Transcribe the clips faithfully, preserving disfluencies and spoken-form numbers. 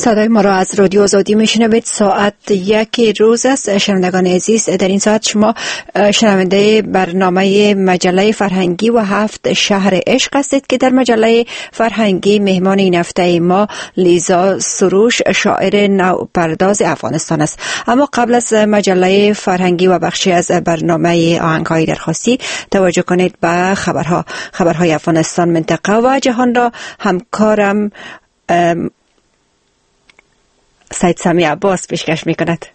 صدای ما را از رادیو آزادی میشنوید. ساعت یک روز است. شنوندگان عزیز، در این ساعت شما شنونده برنامه مجله فرهنگی و هفت شهر عشق هستید که در مجله فرهنگی مهمان این هفته ما لیزا سروش، شاعر نوپرداز افغانستان است. اما قبل از مجله فرهنگی و بخشی از برنامه آهنگ‌های درخواستی، توجه کنید به خبرها خبرهای افغانستان، منطقه و جهان را همکارم سید سامی عباس پیشکش می‌کند.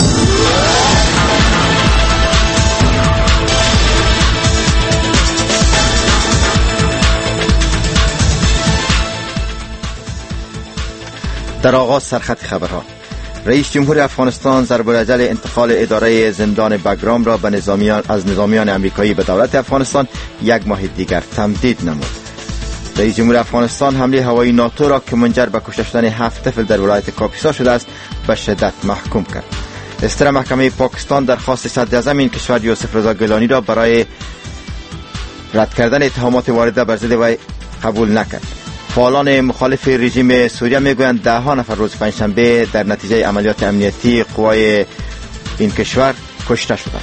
در آغاز سرخط خبرها: رئیس جمهور افغانستان ضرب‌العجل انتقال اداره زندان بگرام را به نظامیان از نظامیان امریکایی به دولت افغانستان یک ماه دیگر تمدید نمود. رئیس جمهور افغانستان حمله هوایی ناتو را که منجر به کشته شدن هفت طفل در ولایت کاپیسا شده است به شدت محکوم کرد. استر محکمه پاکستان درخواست صدراعظم این کشور یوسف رضا گیلانی را برای رد کردن اتهامات وارده بر ضد وی قبول نکرد. فعالان مخالف رژیم سوریه میگویند ده ها نفر روز پنجشنبه در نتیجه عملیات امنیتی قوای این کشور کشته شدند.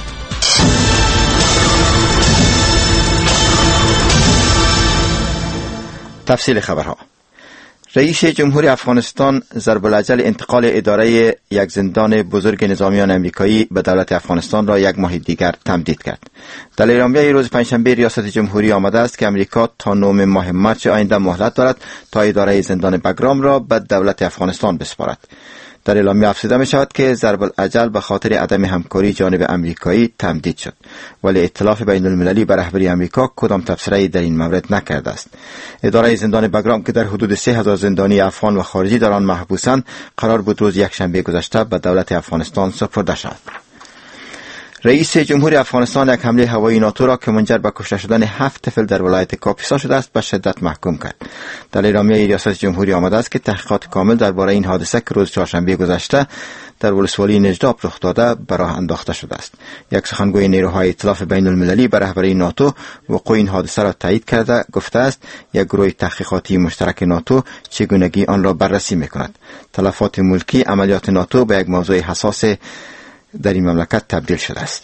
تفصیل خبرها: رئیس جمهور افغانستان ضرب‌العجل انتقال اداره یک زندان بزرگ نظامیان امریکایی به دولت افغانستان را یک ماه دیگر تمدید کرد. در اعلامیه روز پنجشنبه ریاست جمهوری آمده است که امریکا تا نهم ماه مارس آینده مهلت دارد تا اداره زندان بگرام را به دولت افغانستان بسپارد. در اعلامیه افزوده می شود که ضرب‌العجل به خاطر عدم همکاری جانب امریکایی تمدید شد، ولی ائتلاف بین المللی به رهبری امریکا کدام تبصره‌ای در این مورد نکرده است. اداره زندان بگرام که در حدود سه هزار زندانی افغان و خارجی در آن محبوسند، قرار بود روز یکشنبه گذشته به دولت افغانستان سپرده شود. رئیس جمهور افغانستان یک حمله هوایی ناتو را که منجر به کشته شدن هفت طفل در ولایت کاپیسا شده است به شدت محکوم کرد. در اعلامیه ریاست جمهوری آمده است که تحقیقات کامل درباره این حادثه که روز چهارشنبه گذشته در ولسوالی نجراب رخ داده به راه انداخته شده است. یک سخنگوی نیروهای ائتلاف بین المللی به رهبری ناتو وقوع این حادثه را تایید کرده گفته است یک گروه تحقیقاتی مشترک ناتو چگونگی آن را بررسی می‌کند. تلفات ملکی عملیات ناتو به یک موضوع حساس در این مملکت تبدیل شده است.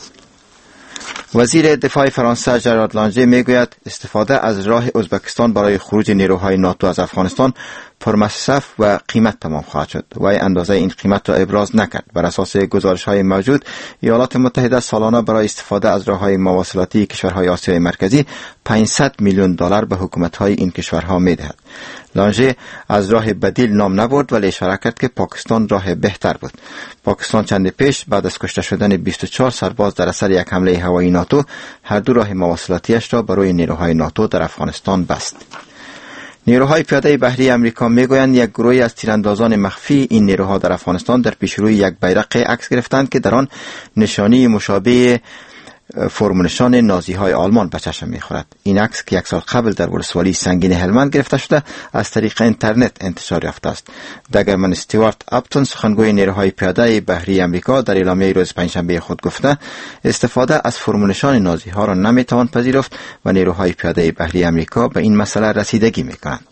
وزیر دفاع فرانسه ژرارد لانژه میگوید استفاده از راه ازبکستان برای خروج نیروهای ناتو از افغانستان پرمصرف و قیمت تمام خواهد شد. وی اندازه این قیمت را ابراز نکرد. بر اساس گزارش‌های موجود، ایالات متحده سالانه برای استفاده از راه‌های مواصلاتی کشورهای آسیای مرکزی پانصد میلیون دلار به حکومت‌های این کشورها می‌دهد. لانژه از راه بدیل نام نبرد ولی اشاره کرد که پاکستان راه بهتر بود. پاکستان چند پیش بعد از کشته شدن بیست و چهار سرباز در اثر یک حمله هوایی ناتو هر دو راه مواصلاتیش را برای نیروهای ناتو در افغانستان بست. نیروهای پیاده بحری امریکا میگویند یک گروهی از تیراندازان مخفی این نیروها در افغانستان در پیشروی یک بیرق عکس گرفتند که در آن نشانی مشابه فرمونشان نازی های آلمان به چشم میخورد. این عکس که یک سال قبل در ولسوالی سنگین هلمند گرفته شده از طریق اینترنت انتشار یافته است. دگرمن استیوارت اپتون، سخنگوی نیروهای پیاده بحری امریکا، در اعلامیه روز پنجشنبه خود گفته استفاده از فرمونشان نازی ها را نمیتوان پذیرفت و نیروهای پیاده بحری امریکا به این مسئله رسیدگی میکنند.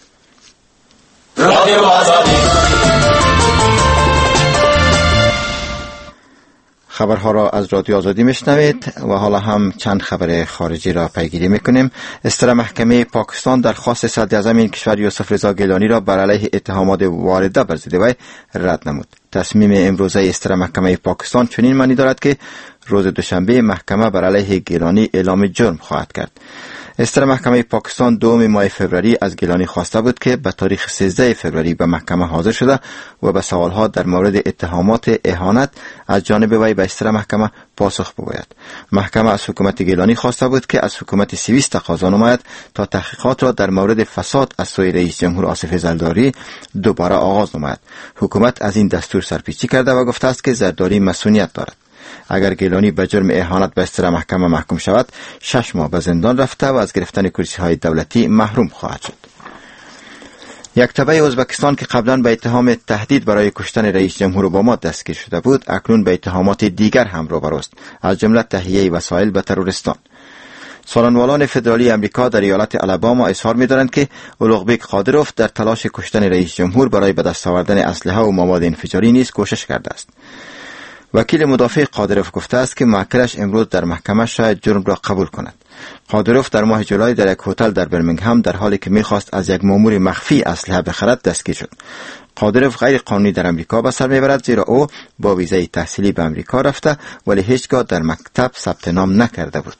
خبرها را از رادیو آزادی میشنوید و حالا هم چند خبر خارجی را پیگیری میکنیم. استر محکمه پاکستان درخواست صدراعظم این کشور یوسف رضا گیلانی را بر علیه اتهامات وارده بر ضد وی رد نمود. تصمیم امروزه استر محکمه پاکستان چنین معنی دارد که روز دوشنبه محکمه بر علیه گیلانی اعلام جرم خواهد کرد. استر محکمه پاکستان دوم ماه فوریه از گیلانی خواسته بود که به تاریخ سیزده فوریه به محکمه حاضر شده و به سوالها در مورد اتهامات اهانت از جانب وی به استر محکمه پاسخ بگوید. محکمه از حکومت گیلانی خواسته بود که از حکومت سوئیس تقاضا نماید تا تحقیقات را در مورد فساد از سوی رئیس جمهور آصف زرداری دوباره آغاز نماید. حکومت از این دستور سرپیچی کرده و گفته است که زرداری مسئولیت دارد. اگر گیلانی به جرم اهانت به استر محکمه محکوم شود، شش ماه به زندان رفته و از گرفتن کرسی های دولتی محروم خواهد شد. یک تبع ازبکستان که قبلا به اتهام تهدید برای کشتن رئیس جمهور اوباما دستگیر شده بود، اکنون به اتهامات دیگر هم روبرو است، از جمله تهیه وسایل به تروریستان. سالنوالان فدرالی امریکا در ایالت آلاباما اظهار می‌دارند که اولوغبک قادروف در تلاش کشتن رئیس جمهور برای به دست آوردن اسلحه و مواد انفجاری نیز کوشش کرده است. وکیل مدافع قادروف گفته است که موکلش امروز در محکمه شاید جرم را قبول کند. قادروف در ماه جولای در یک هتل در برمنگهم در حالی که می‌خواست از یک مأمور مخفی اسلحه بخرد دستگیر شد. قادروف غیر قانونی در امریکا به سر میبرد، زیرا او با ویزای تحصیلی به امریکا رفته ولی هیچگاه در مکتب ثبت نام نکرده بود.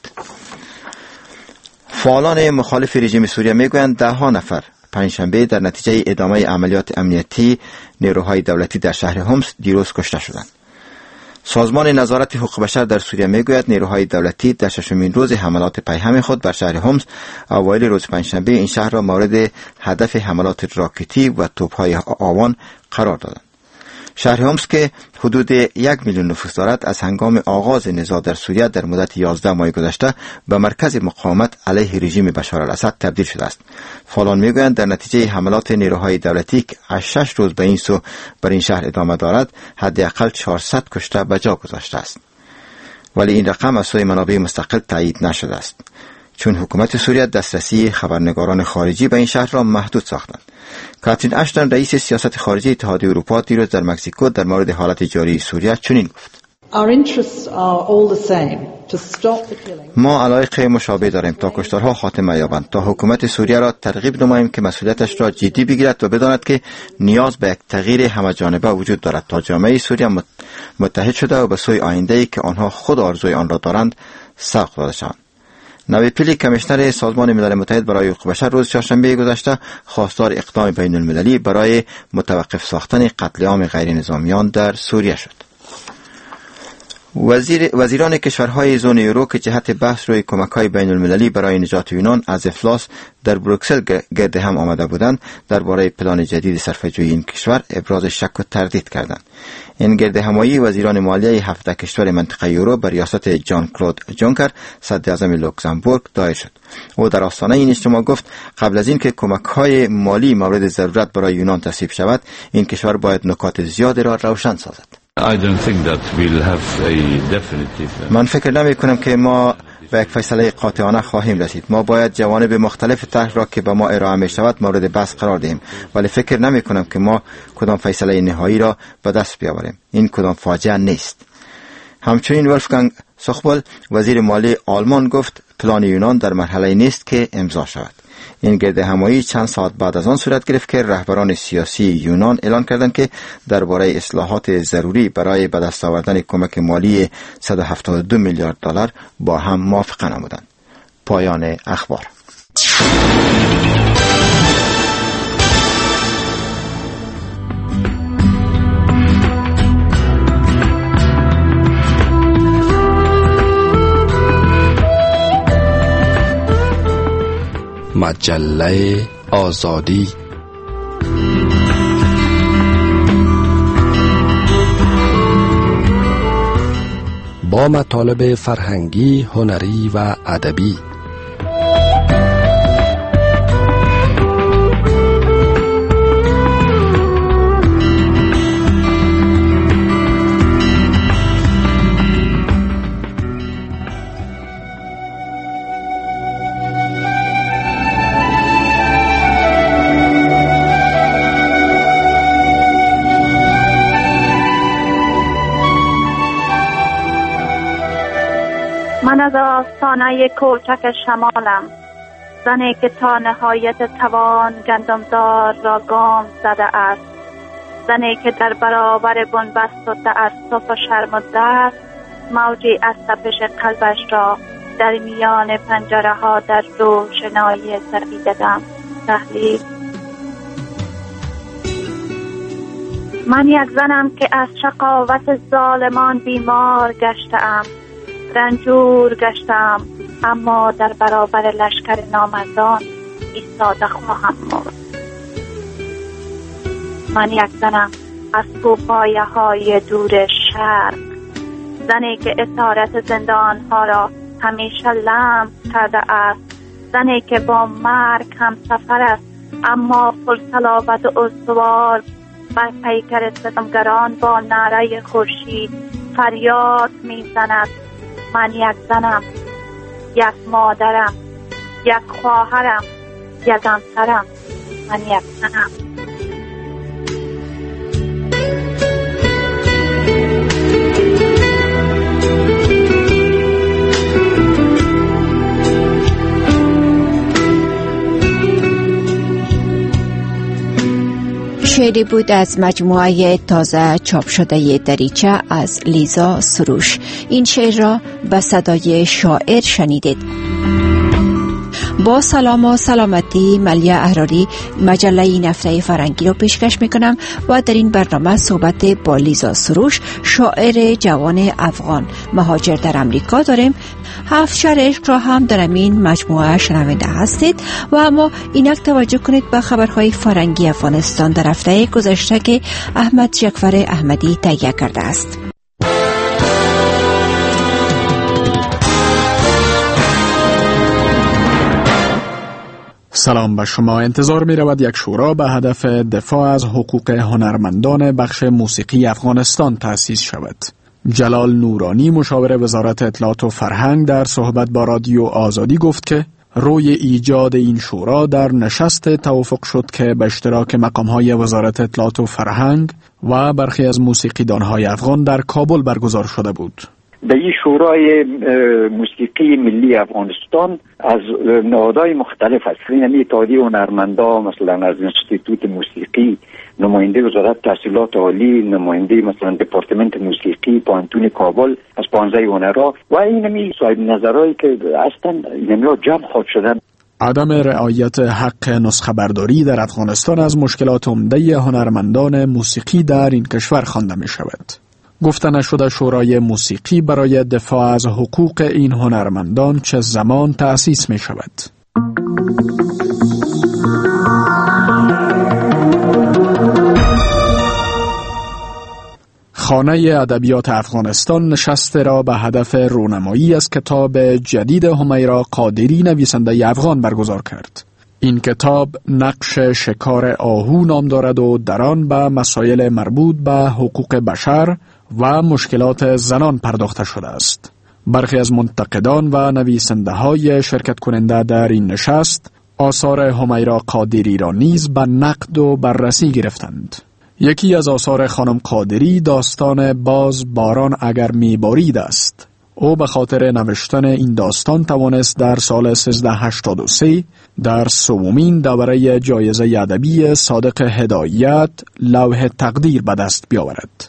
فعالان مخالف رژیم سوریه میگویند ده ها نفر پنجشنبه در نتیجه ادامه عملیات امنیتی نیروهای دولتی در شهر همس دیروز کشته شدند. سازمان نظارت حقوق بشر در سوریه میگوید نیروهای دولتی در ششمین روز حملات پیهم خود بر شهر همس اوایل روز پنجشنبه این شهر را مورد هدف حملات راکتی و توپ‌های آوان قرار دادند. شهر همس که حدود یک میلیون نفوس دارد از هنگام آغاز نزاع در سوریه در مدت یازده ماه گذشته به مرکز مقاومت علیه رژیم بشار الاسد تبدیل شده است. فعالان میگویند در نتیجه حملات نیروهای دولتی که از شش روز به این سو بر این شهر ادامه دارد حداقل چهارصد کشته به جا گذاشته است. ولی این رقم از سوی منابع مستقل تایید نشده است، چون حکومت سوریه دسترسی خبرنگاران خارجی به این شهر را محدود ساختند. کاترین اشتون رئیس سیاست خارجی اتحادیه اروپا دیروز در مکزیکو در مورد حالت جاری سوریه چنین گفت: ما علایق مشابه داریم تا کشتارها خاتمه یابند، تا حکومت سوریه را ترغیب نماییم که مسئولیتش را جدی بگیرد و بداند که نیاز به یک تغییر همه‌جانبه وجود دارد تا جامعه سوریه متحد شده و به سوی آینده‌ای که آنها خود آرزوی آن را دارند سوق داده شوند. نوی پیلی کمیشنر سازمان ملل متحد برای حقوق بشر روز چهارشنبه گذشته خواستار اقدام بین المللی برای متوقف ساختن قتل عام غیر نظامیان در سوریه شد. وزیر وزیران کشورهای زون یورو که جهت بحث روی کمک‌های بین المللی برای نجات یونان از افلاس در بروکسل گرد هم آمده بودند درباره پلان جدید صرفه‌جویی این کشور ابراز شک و تردید کردند. این گرد همایی وزیران مالیه هفده کشور منطقه یورو بر ریاست جان کلود جونکر صدر اعظم لوکزامبورگ دایر شد. او در آستانه این اجتماع گفت قبل از اینکه کمک‌های مالی مورد ضرورت برای یونان تصویب شود این کشور باید نکات زیادی را روشن سازد. I don't think that we'll have a definitive... من فکر نمی کنم که ما به یک فیصله قاطعانه خواهیم رسید. ما باید جوانب مختلف طرح را که به ما ارائه می شود مورد بحث قرار دهیم، ولی فکر نمی کنم که ما کدام فیصله نهایی را به دست بیاوریم. این کدام فاجعه نیست. همچنین ولفگانگ سخبل وزیر مالی آلمان گفت پلان یونان در مرحله نیست که امضا شود. این گرد همایی چند ساعت بعد از آن صورت گرفت که رهبران سیاسی یونان اعلان کردند که درباره اصلاحات ضروری برای به دست آوردن کمک مالی صد و هفتاد و دو میلیارد دلار با هم موافقه نمودند. پایان اخبار. مجله آزادی با مطالب فرهنگی، هنری و ادبی. من از آستانه کوچک شمالم، زنی که تا نهایت توان گندمزار را گام زده است، زنی که در برابر بنبست و تعصف و شرم و دست موجی از تپش قلبش را در میان پنجره ها در روشنایی سپیدم تحلیل. من یک زنم که از شقاوت ظالمان بیمار گشتم، رنجور گشتم، اما در برابر لشکر نامردان ایستاده خواهم مرد. من یک زنم از کوپایه های دور شرق، زنی که اسارت زندان ها را همیشه لمس کرده است، زنی که با مرگ هم سفر است اما پرصلابت و استوار بر پیکر ستمگران با نعره خورشید فریاد میزند. من یک زنم یک مادرم، یک خواهرم، یک همسرم، من یک زنم. شعری بود از مجموعه تازه چاپ شده دریچه از لیزا سروش. این شعر را به صدای شاعر شنیدید. با سلام و سلامتی، ملیه احراری مجله این هفته فرهنگی را پیشکش میکنم و در این برنامه صحبت با لیزا سروش، شاعر جوان افغان مهاجر در امریکا داریم. هفت شهر عشق را هم در این مجموعه شنونده هستید و اما اینک توجه کنید به خبرهای فرهنگی افغانستان در هفته گذشته که احمد جعفر احمدی تهیه کرده است. سلام به شما. انتظار می رود یک شورا به هدف دفاع از حقوق هنرمندان بخش موسیقی افغانستان تأسیس شود. جلال نورانی مشاور وزارت اطلاعات و فرهنگ در صحبت با رادیو آزادی گفت که روی ایجاد این شورا در نشست توافق شد که به اشتراک مقام‌های وزارت اطلاعات و فرهنگ و برخی از موسیقیدان‌های افغان در کابل برگزار شده بود. به این شورای موسیقی ملی افغانستان از نهادهای مختلف است. این اتحادیه هنرمندا مثلا از انستیتوت موسیقی، نماینده وزارت تحصیلات عالی، نماینده مثلا دپارتمنت موسیقی پانتون کابل از پانزده هنرها و اینمی صاحب نظرهایی که هستند اینمی جمع خود شدن. عدم رعایت حق نسخه برداری در افغانستان از مشکلات عمده هنرمندان موسیقی در این کشور خوانده می شود. گفته نشده شورای موسیقی برای دفاع از حقوق این هنرمندان چه زمان تأسیس می شود. خانه ادبیات افغانستان نشسته را به هدف رونمایی از کتاب جدید همیرا قادری نویسنده افغان برگزار کرد. این کتاب نقش شکار آهو نام دارد و در آن به مسائل مربوط به حقوق بشر و مشکلات زنان پرداخته شده است. برخی از منتقدان و نویسنده های شرکت کننده در این نشست آثار همیرا قادری را نیز به نقد و بررسی گرفتند. یکی از آثار خانم قادری داستان باز باران اگر میبارید است. او به خاطر نوشتن این داستان توانست در سال سیزده هشتاد و سه در سومین دوره جایزه ادبی صادق هدایت لوح تقدیر به دست بیاورد.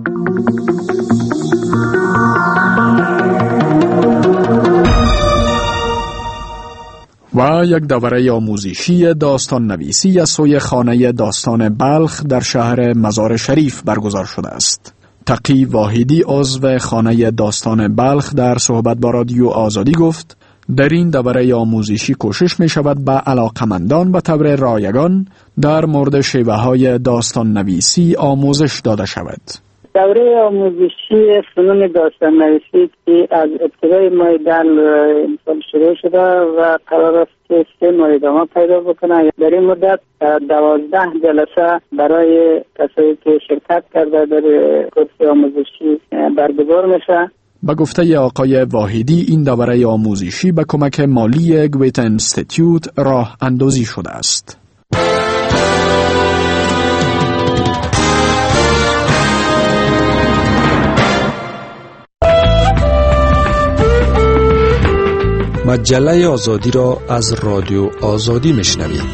و یک دوره آموزشی داستان نویسی از سوی خانه داستان بلخ در شهر مزار شریف برگزار شده است. تقی واحدی عضو خانه داستان بلخ در صحبت با رادیو آزادی گفت در این دوره آموزشی کوشش می شود به علاقمندان به طور رایگان در مورد شیوه های داستان نویسی آموزش داده شود. دوره آموزشی فنون داستان نویسی که از ابتدای ماه در امسال شروع شده و قرار است که سه ماه ادامه پیدا بکنه. در این مدت دوازده جلسه برای کسایی که شرکت کرده در کورس آموزشی برگزار میشه. با گفته آقای واحدی این دوره آموزشی به کمک مالی گویت انستیتیوت راه اندازی شده است. مجله آزادی را از رادیو آزادی میشنوید.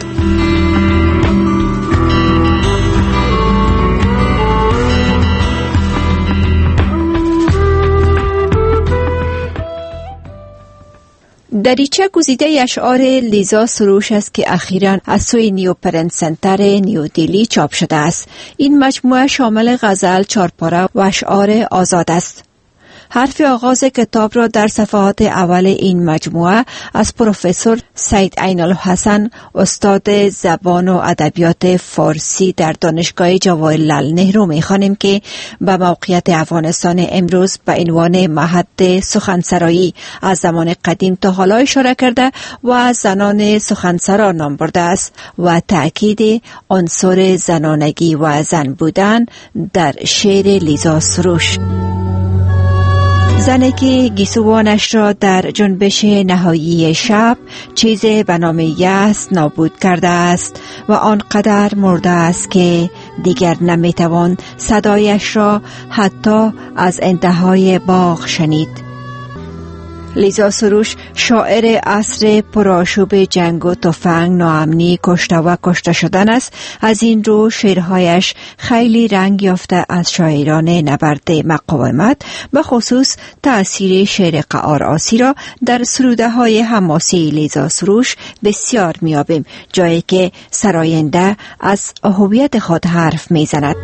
دریچه گزیده اشعار لیزا سروش است که اخیراً از سوی نیو پرنت سنتر نیو دیلی چاپ شده است. این مجموعه شامل غزل، چارپاره و اشعار آزاد است. حرف آغاز کتاب را در صفحات اول این مجموعه از پروفسور سید عین الحسن استاد زبان و ادبیات فارسی در دانشگاه جواهرلال نهرو می‌خوانیم که به موقعیت افغانستان امروز به عنوان معهد سخنسرایی از زمان قدیم تا حالا اشاره کرده و از زنان سخنسرا نام برده است و تأکید عنصر زنانگی و زن بودن در شعر لیزا سروش. زنی که گیسوانش را در جنبش نهایی شب چیز به نام یأس نابود کرده است و آنقدر مرده است که دیگر نمیتوان صدایش را حتی از انتهای باغ شنید. لیزا سروش شاعر عصر پرآشوب جنگ و تفنگ، ناامنی، کشته و کشته شدن است. از این رو شعرهایش خیلی رنگ یافته از شاعران نبرد مقاومت، به خصوص تأثیر شعر قعار آسی را در سروده های حماسی لیزا سروش بسیار میابیم، جایی که سراینده از هویت خود حرف میزند.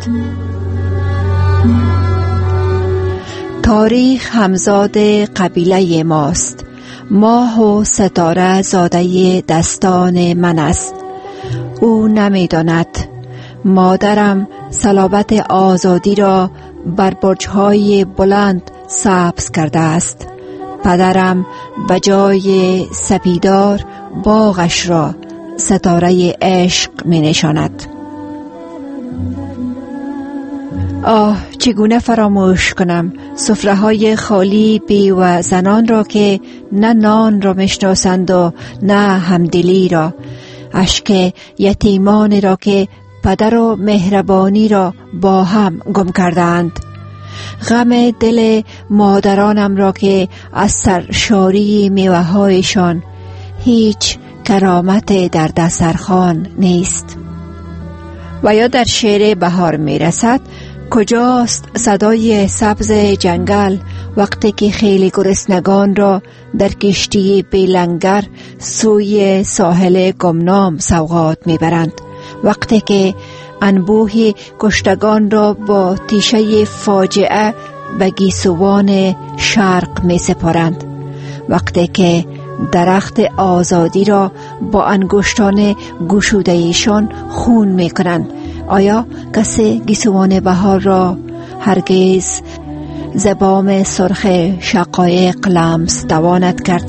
تاریخ همزاد قبیله ماست، ماه و ستاره زاده دستان من است. او نمیداند مادرم صلابت آزادی را بر برج‌های بلند سبز کرده است. پدرم بجای سپیدار باغش را ستاره عشق می نشاند. آه، چگونه فراموش کنم سفره های خالی بی و زنان را که نه نان را میشناسند و نه همدلی را، اشک یتیمان را که پدر و مهربانی را با هم گم کردند، غم دل مادرانم را که از سرشاری میوه هایشان هیچ کرامت در دسترخوان نیست. و یا در شعر بهار میرسد، کجاست صدای سبز جنگل وقتی که خیلی گرسنگان را در کشتی بیلنگر سوی ساحل گمنام سوغات میبرند، وقتی که انبوه کشتگان را با تیشه فاجعه به گیسوان شرق می سپارند، وقتی که درخت آزادی را با انگشتان گشوده ایشان خون می کنند. آیا کسی گیسوان بهار را هرگز زبام سرخ شقایق لمس تواند کرد؟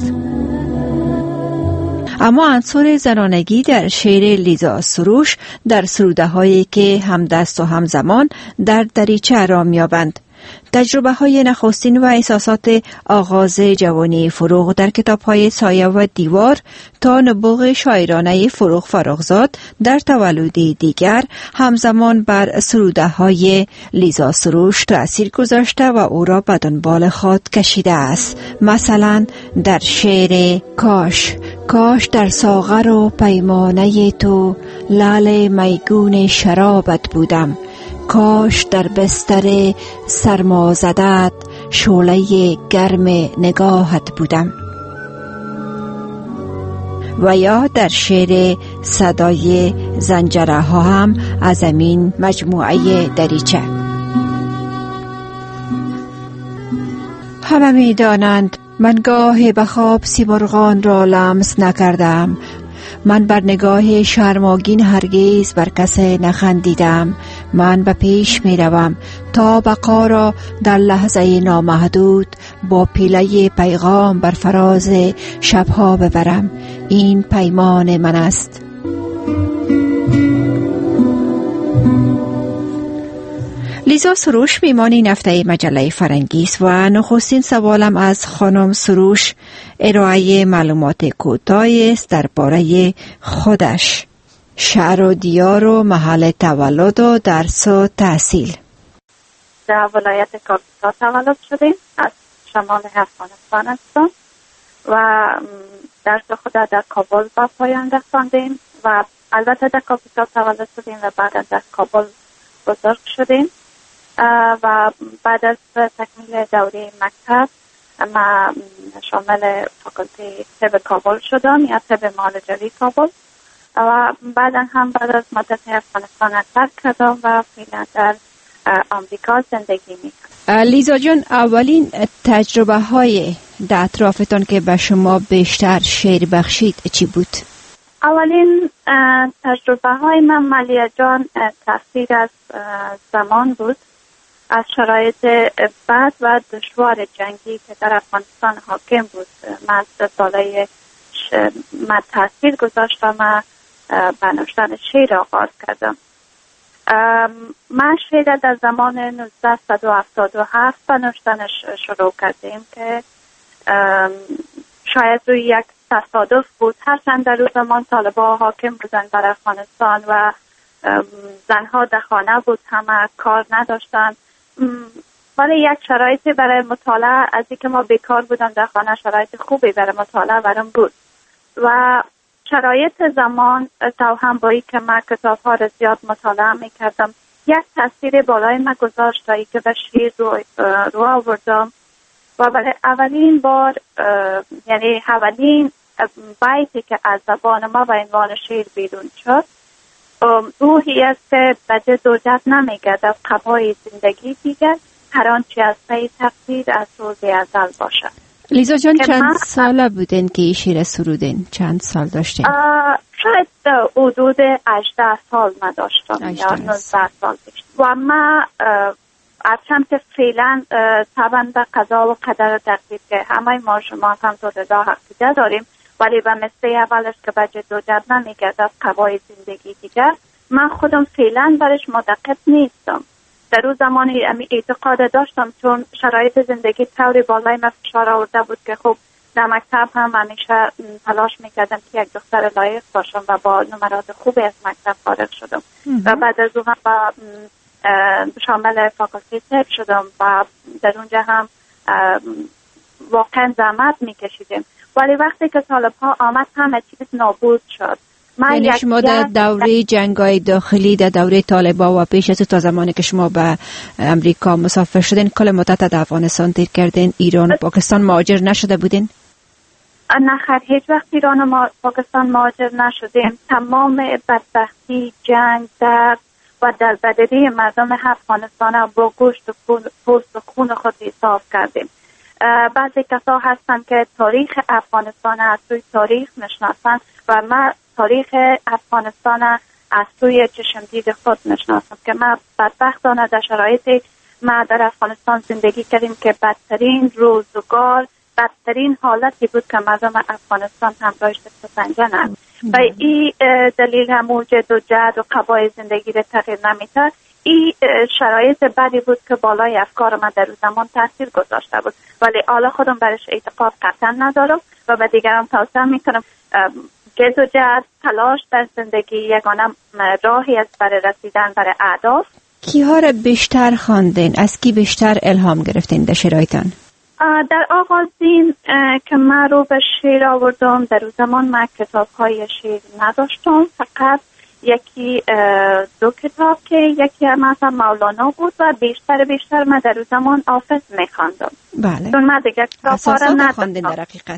اما عنصر زنانگی در شعر لیزا سروش در سروده هایی که همدست و همزمان در دریچه را میابند. تجربه های نخستین و احساسات آغاز جوانی فروغ در کتاب های سایه و دیوار تا نبوغ شاعرانه فروغ فراغزاد در تولدی دیگر همزمان بر سروده های لیزا سروش تأثیر گذاشته و او را به دنبال خود کشیده است. مثلا در شعر کاش کاش در ساغر و پیمانه تو لعل میگون شرابت بودم، کاش در بستر سرمازدت شعله گرم نگاهت بودم. و یا در شعر صدای زنجره ها هم از این مجموعه دریچه. همه می دانند من گاه به خواب سیمرغان را لمس نکردم، من بر نگاه شرماگین هرگز بر کسی نخندیدم. من به پیش می روم تا بقا را در لحظه نامحدود با پیله پیغام بر فراز شبها ببرم. این پیمان من است. لیزا سروش میمانی نفته مجله فرنگی است و نخستین سوالم از خانم سروش ارائه معلومات کوتاهی است درباره خودش، شهر و دیار و محل تولد و درس و تحصیل. در ولایت کاپیتا تولد شدیم، از شمال افغانستان هستم و درس خود در کابل با پایان رساندیم و البته در کاپیتا تولد شدیم و بعد در کابل بزرگ شدیم و بعد از تکمیل دوره مکتب ما شامل فاکولته طب کابل شدم یا طب معالجوی کابل و بعدا هم بعد از مدت افغانستان ترک کردم و فعلا در آمریکا زندگی میکنم. لیزا جان، اولین تجربه های در اطرافتان که به شما بیشتر شعر بخشید چی بود؟ اولین تجربه های من ملیه جان تاثیر از زمان بود، از شرایط بد و دشوار جنگی که در افغانستان حاکم بود. من از سالهای من تاثیر گذاشتم و به نوشتن شعر آغاز کردم من شعر در زمان نوزده هفتاد و هفت نوشتنش شروع کردیم که شاید روی یک تصادف بود، هرچند در روز زمان طالبان حاکم بودن بر افغانستان و زنها در خانه بود، همه کار نداشتن، ولی یک شرایطی برای مطالعه، از اینکه ما بیکار بودم در خانه، شرایط خوبی برای مطالعه برام بود و شرایط زمان توهم با که من کتاب ها را زیاد مطالعه می کردم یک تاثیر بالای من گذاشت تا که به شعر رو, رو آوردم و برای اولین بار یعنی اولین بیتی که از زبان ما به عنوان شعر بیرون شد روحی است که به جد و جد نمیگردد قبای زندگی دیگر، هر آنچه از پی تقدیر از روز ازل باشد. لیزا جان چند ساله بودین که این شعر سرودین؟ چند سال داشتین؟ شاید حدود هجده سال من داشتم یا نوزده سال داشتم و من هرچند که فعلا طبعا به قضا و قدر تقدیر که همه ما شما هم تو رضا حقیقه داریم، ولی به مثل اولش که به جد و جد نمیگردد قبای زندگی دیگر، من خودم فعلا برش معتقد نیستم. در روز زمانی اعتقاد داشتم چون شرایط زندگی طوری بالای من فشار آورده بود که خب در مکتب هم همیشه تلاش میکردم که یک دختر لایق باشم و با نمرات خوبی از مکتب فارغ شدم و بعد از اون هم با شامل فاکولته طب شدم و در اونجا هم واقعا زحمت میکشیدیم، ولی وقتی که طالب‌ها آمد همه چیز نابود شد. یعنی شما در دوره جنگ‌های داخلی، در دوره طالبان و پیش از تا زمانی که شما به امریکا مسافر شدین کل مدت در افغانستان تیر کردین، ایران و پاکستان مهاجر نشده بودین؟ نه خیر، هیچ وقت ایران و پاکستان مهاجر نشدیم. تمام بدبختی، جنگ، درد و دربدری مردم افغانستان با گوشت و پوست و خون خود حساب کردیم. بعضی کسا هستن که تاریخ افغانستان از روی تاریخ نشناسن و من تاریخ افغانستان از روی چشمدید خود نشناسم که ما بدبختانه در شرایط ما در افغانستان زندگی کردیم که بدترین روزگار، بدترین حالتی بود که مردم افغانستان همراهش سنگن و این دلیل هم موجد و جد و قبای زندگی را تغییر نمیده. این شرایط بدی بود که بالای افکار من در زمان تاثیر گذاشته بود، ولی حالا خودم برش اعتقاد قطعا ندارم و به دیگران توصیه میکنم جد و جد تلاش در زندگی یگانه راهی است برای رسیدن برای اهداف. کیها را بیشتر خواندین؟ از کی بیشتر الهام گرفتین در شعرهایتان؟ در آغازین که من رو به شعر آوردم در زمان من کتاب های شعر نداشتم، فقط یکی دو کتاب که یکی مثلا مولانا بود و بیشتر بیشتر من در زمان حافظ میخواندم. بله. چون من دیگه کتاب ها را نداشتم. در حقیقت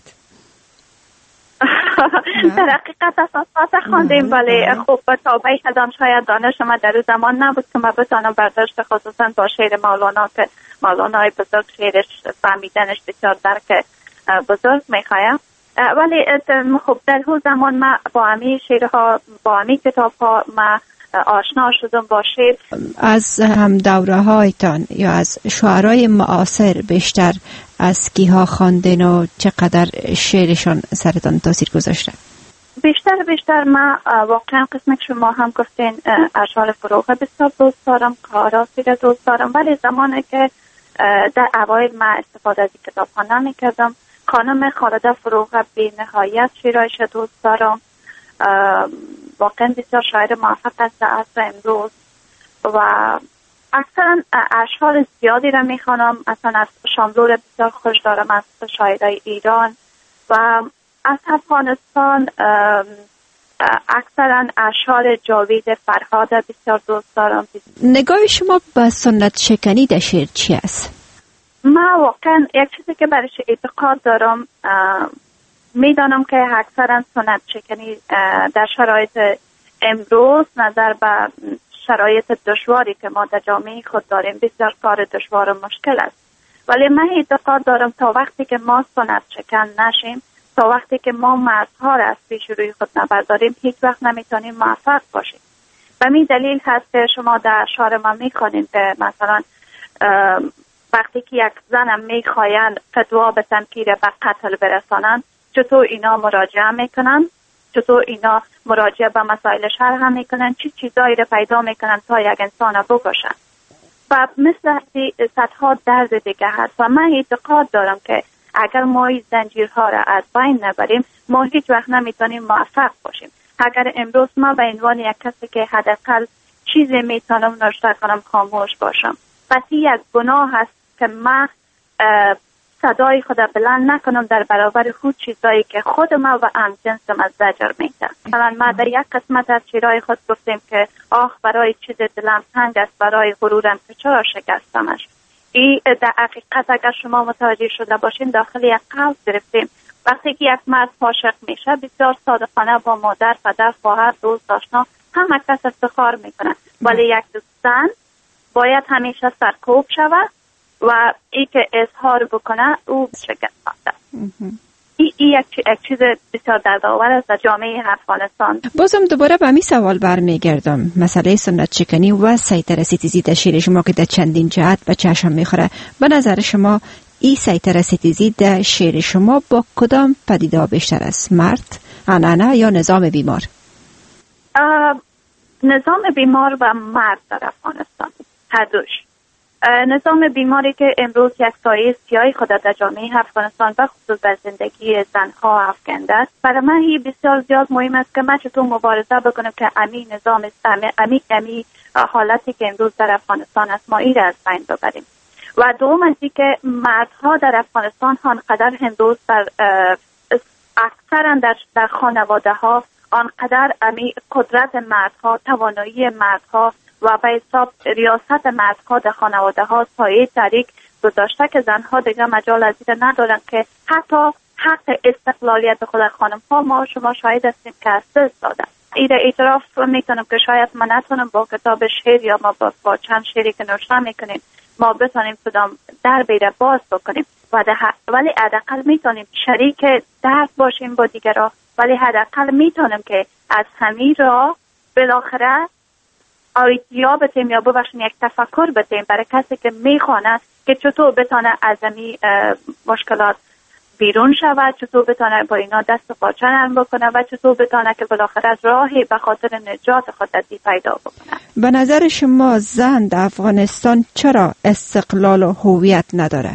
در حقیقت اساسات خواندیم، ولی خب به تابعی کدام شاید دانش ما در زمان نبود که ما بتانم برداشت خصوصا با شعر مولانا که مولانای بزرگ شعرش فهمیدنش بسیار درک بزرگ میخوایم، ولی خب در اون زمان ما با همی شعرها با همی کتاب ها ما آشنا شدم با شعر. از هم دوره هایتان یا از شعرهای معاصر بیشتر از کیها خواندین و چقدر شعرشان سرتان تاثیر گذاشته؟ بیشتر بیشتر ما واقعا قسمت شما هم گفتین اشعار فروغ بسیار دوست دارم، کاراسی را دوست دارم، ولی زمانی که در اوایل ما استفاده از کتاب ها نمی کردم. خانم خالده فروغ بی نهایت شعرهایش دوست دارم، واقعا بسیار شاعر موفق است در عصر امروز و اکثرا اشعار زیادی را میخوانم. اصلا از شاملو بسیار خوش دارم، از شاعرای ایران و از افغانستان اکثرا اشعار جاوید فرهاد بسیار دوست دارم. نگاه شما به سنت شکنی در شعر چی است؟ من واقعا یک چیزی که برایش اعتقاد دارم، میدانم که اکثرا سنت شکنی در شرایط امروز نظر به شرایط دشواری که ما در جامعه خود داریم بسیار کار دشوار و مشکل است، ولی من اعتقاد دارم تا وقتی که ما سنت شکن نشیم، تا وقتی که ما مرزها را از پیش روی خود نبرداریم، هیچ وقت نمیتونیم موفق باشیم. و می دلیل هست که شما در اشعار ما میخوانید که مثلا وقتی که یک زنم میخواین فتوا بتن که به قتل برسانن، چطور اینا مراجعه میکنن، چطور اینا مراجعه به مسائل شرح هم میکنن، چی چیزایی رو پیدا میکنن تا یک انسان رو بکشن و مثل صدها درد دیگه هست. و من اعتقاد دارم که اگر ما این زنجیرها را از بین نبریم ما هیچ وقت نمیتونیم موفق باشیم. اگر امروز ما به عنوان یک کسی که حداقل چیزی میتونم نوشته کنم خاموش باشم، پس یک گناه هست که من صدای خود بلند نکنم در برابر خود چیزایی که خود ما و همجنسم از زجر میده. مثلا ما در یک قسمت از شعرهای خود گفتیم که آخ برای چیز دلم تنگ است، برای غرورم که چرا شکستمش. این در حقیقت اگر شما متوجه شده باشین داخل یک قلب گرفتیم. وقتی که یک مرد عاشق میشه بسیار صادقانه با مادر، پدر، خواهر، دوست، آشنا همه کس افتخار میکنه، ولی یک زن باید همیشه سرکوب شود و ای که اظهار بکنه او شکست خورده. این ای یک چیز بسیار دردآور است در جامعه افغانستان. بازم دوباره به همین سوال برمیگردم، مسئله سنت شکنی و سیطره ستیزی در شعر شما که در چندین جهت به چشم میخوره. به نظر شما این سیطره ستیزی در شعر شما با کدام پدیده بیشتر است؟ مرد، عنعنه یا نظام بیمار؟ نظام بیمار و مرد در افغانستان هر دوش. نظام بیماری که امروز یک سایه سیاهی خود در جامعه افغانستان و خصوص در زندگی زنها افکنده است. برای من این بسیار زیاد مهم است که من چطور مبارزه بکنم که امی نظام امی امی, امی حالتی که امروز در افغانستان است ما این را از بین ببریم. و دوم از این که مردها در افغانستان آنقدر هندوز در اکثرا در, در خانواده ها آنقدر امی قدرت مردها، توانایی مردها و به حساب ریاست مردها در خانواده ها سایه تاریک گذاشته که زنها دیگه مجال از این ندارن که حتی حق استقلالیت خود خانم ها ما شما شاهد هستیم که از دست داده. این اعتراف میکنم که شاید من نتونم با کتاب شعر یا ما با, با چند شعری که نوشته میکنیم ما بتونیم کدام در بیره باز بکنیم و ولی حداقل میتونیم شریک درد باشیم با دیگران، ولی حداقل میتونیم که از همین را بالاخره آیدیا بتیم یا ببخشیم یک تفکر بتیم برای کسی که میخوانه که چطور بتانه از این مشکلات بیرون شود، چطور بتانه با اینا دست و پاچه نرم بکنه و چطور بتانه که بالاخره از راهی به خاطر نجات خود ازی پیدا بکنه. به نظر شما زن در افغانستان چرا استقلال و هویت نداره؟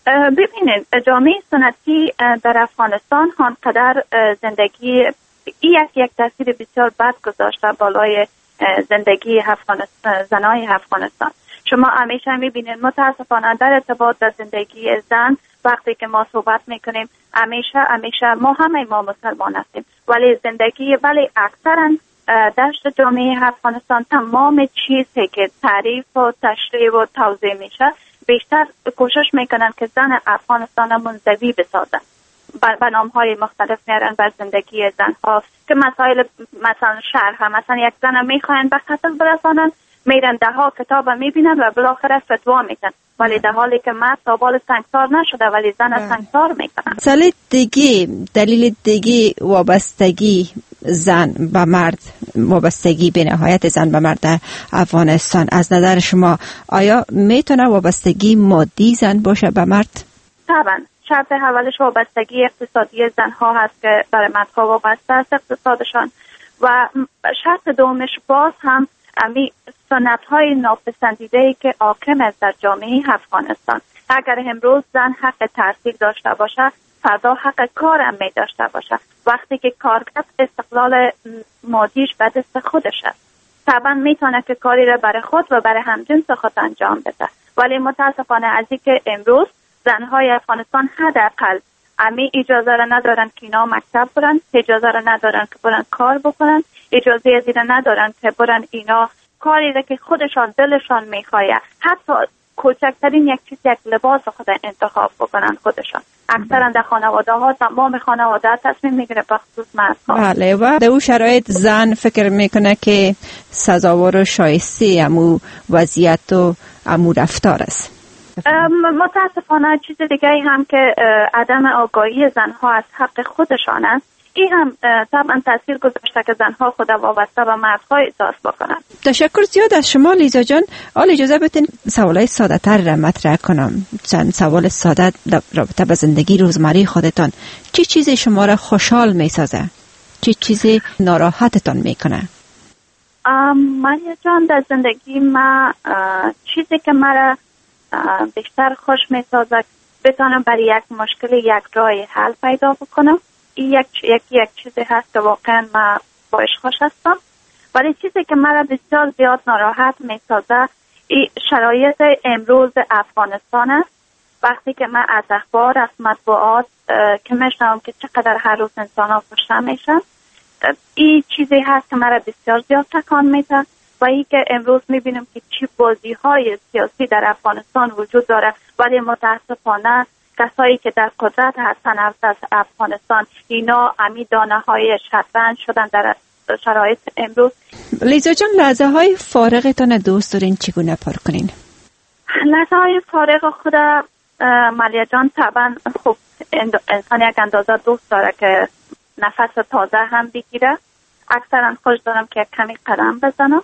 ببینید جامعه سنتی در افغانستان آنقدر زندگی یک یک تاثیر بسیار بد گذاشته بالای زندگی افغانستان، زنای افغانستان. شما همیشه میبینید متاسفانه در ارتباط در زندگی زن وقتی که ما صحبت میکنیم همیشه همیشه ما همه ما مسلمان هستیم ولی زندگی ولی اکثرا داشت جامعه افغانستان تمام چیزی که تعریف و تشریح و توضیح میشه بیشتر کوشش میکنن که زن افغانستان منزوی بسازن، به نام های مختلف میارن بر زندگی زنها که مسائل مثلا شرح مثلا یک زن میخواین به قتل برسانن میرن ده ها کتاب میبینن و بالاخره فتوا میدن، ولی در حالی که مرد تا بال سنگسار نشده ولی زن سنگسار میکنن. مسئله دیگه، دلیل دیگه وابستگی زن به مرد، وابستگی به نهایت زن به مرد در افغانستان از نظر شما آیا میتونه وابستگی مادی زن باشه به مرد؟ طبعا شرط اولش وابستگی اقتصادی زنها هست که برای مردها وابسته است اقتصادشان و شرط دومش باز هم امی سنت های ناپسندیده‌ای که حاکم است در جامعه افغانستان. اگر امروز زن حق تحصیل داشته باشه فردا حق کار هم می داشته باشه. وقتی که کارکرد استقلال مادیش به دست خودش است طبعا میتونه که کاری را برای خود و برای همجنس خود انجام بده، ولی متاسفانه از اینکه امروز زنهای افغانستان حداقل امی اجازه را ندارن که اینا مکتب برن، اجازه را ندارن که برن کار بکنن، اجازه از این ندارن که برن اینا کاری را که خودشان دلشان میخواه حتی کوچکترین یک چیز یک لباس خود انتخاب بکنن خودشان. اکثرا در خانواده ها تمام خانواده تصمیم میگیره به خصوص مردها. بله و در اون شرایط زن فکر میکنه که سزاوار و شایسته امو وضعیت و امو رفتار است. متاسفانه چیز دیگه هم که عدم آگاهی زنها از حق خودشان است، این هم طبعا تاثیر گذاشته که زنها خود وابسته به مردها احساس بکنن. تشکر زیاد از شما لیزا جان. حالا اجازه بدین سوالای ساده تر را مطرح کنم. چند سوال ساده رابطه با زندگی روزمره خودتان. چه چیزی شما را خوشحال می سازه؟ چه چیزی ناراحتتان میکنه؟ ماریا جان، در زندگی ما چیزی که مرا بیشتر خوش میسازد بتانم برای یک مشکل یک راه حل پیدا بکنم. این یک یک یک چیزی هست که واقعا ما باش خوش هستم. ولی چیزی که مرا بسیار زیاد ناراحت میسازد این شرایط امروز افغانستان است. وقتی که من از اخبار از مطبوعات که میشنوم که چقدر هر روز انسان ها کشته میشن، این چیزی هست که مرا بسیار زیاد تکان میده. و ای که امروز میبینیم که چی بازی های سیاسی در افغانستان وجود داره، ولی متاسفانه کسایی که در قدرت هستن از افغانستان اینا امی دانه های شطرنج شدن در شرایط امروز. لیزا جان، لحظه های فارغتان دوست دارین چگونه پر کنین؟ لحظه های فارغ خود ماریا جان طبعا خب انسان یک اندازه دوست داره که نفس تازه هم بگیره. اکثرا خوش دارم که کمی قدم بزنم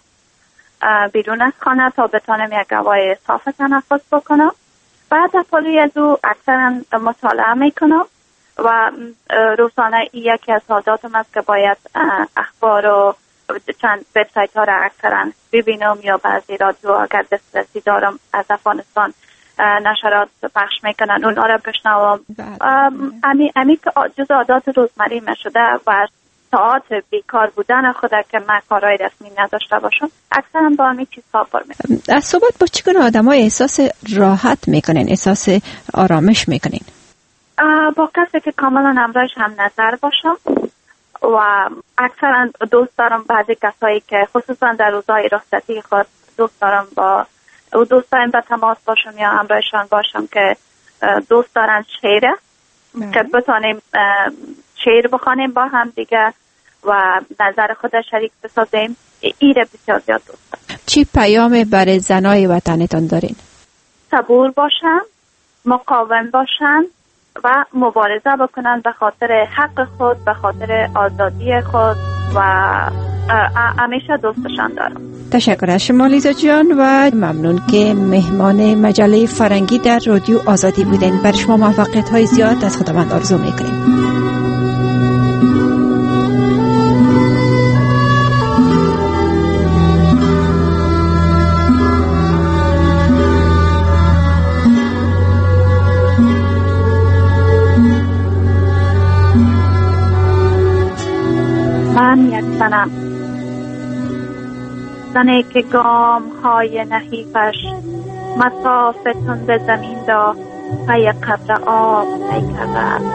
بیرون از خانه تا بتانم یک هوای صاف تنفس بکنم. بعد از پلوی از او اکثرا مطالعه میکنم و روزانه یکی از عاداتم است که باید اخبار و چند وبسایت ها را اکثرا ببینم یا بعضی رادیو اگر دسترسی دارم از افغانستان نشرات پخش میکنن اونها را بشنوم. امی امی که جز عادات روزمره می شده و ساعت بیکار بودن خود که من کارهای رسمی نداشته باشم اکثرا با همین چیزها پر میکنم. از صحبت با چگونه آدم های احساس راحت میکنین، احساس آرامش میکنین؟ با کسی که کاملا همراهش هم نظر باشم و اکثرا دوست دارم بعضی کسایی که خصوصا در روزهای رخصتی خود دوست دارم با او دوست دارم به تماس باشم یا همراهشان باشم که دوست دارن شعره که بتانیم شعر بخوانیم با هم دیگه و نظر خود شریک بسازیم. ایره بسیار زیاد دوست دارم. چی پیام برای زنای وطنتان دارین؟ صبور باشن، مقاوم باشن و مبارزه بکنن به خاطر حق خود، به خاطر آزادی خود و همیشه دوستشان دارم. تشکر از شما لیزا جان و ممنون که مهمان مجله فرنگی در رادیو آزادی بودین. برای شما موفقیت های زیاد از خداوند آرزو میکنیم. من یک زنم، زنی که گام های نحیفش مساف تند زمین دا پی قبر آب پی کرده،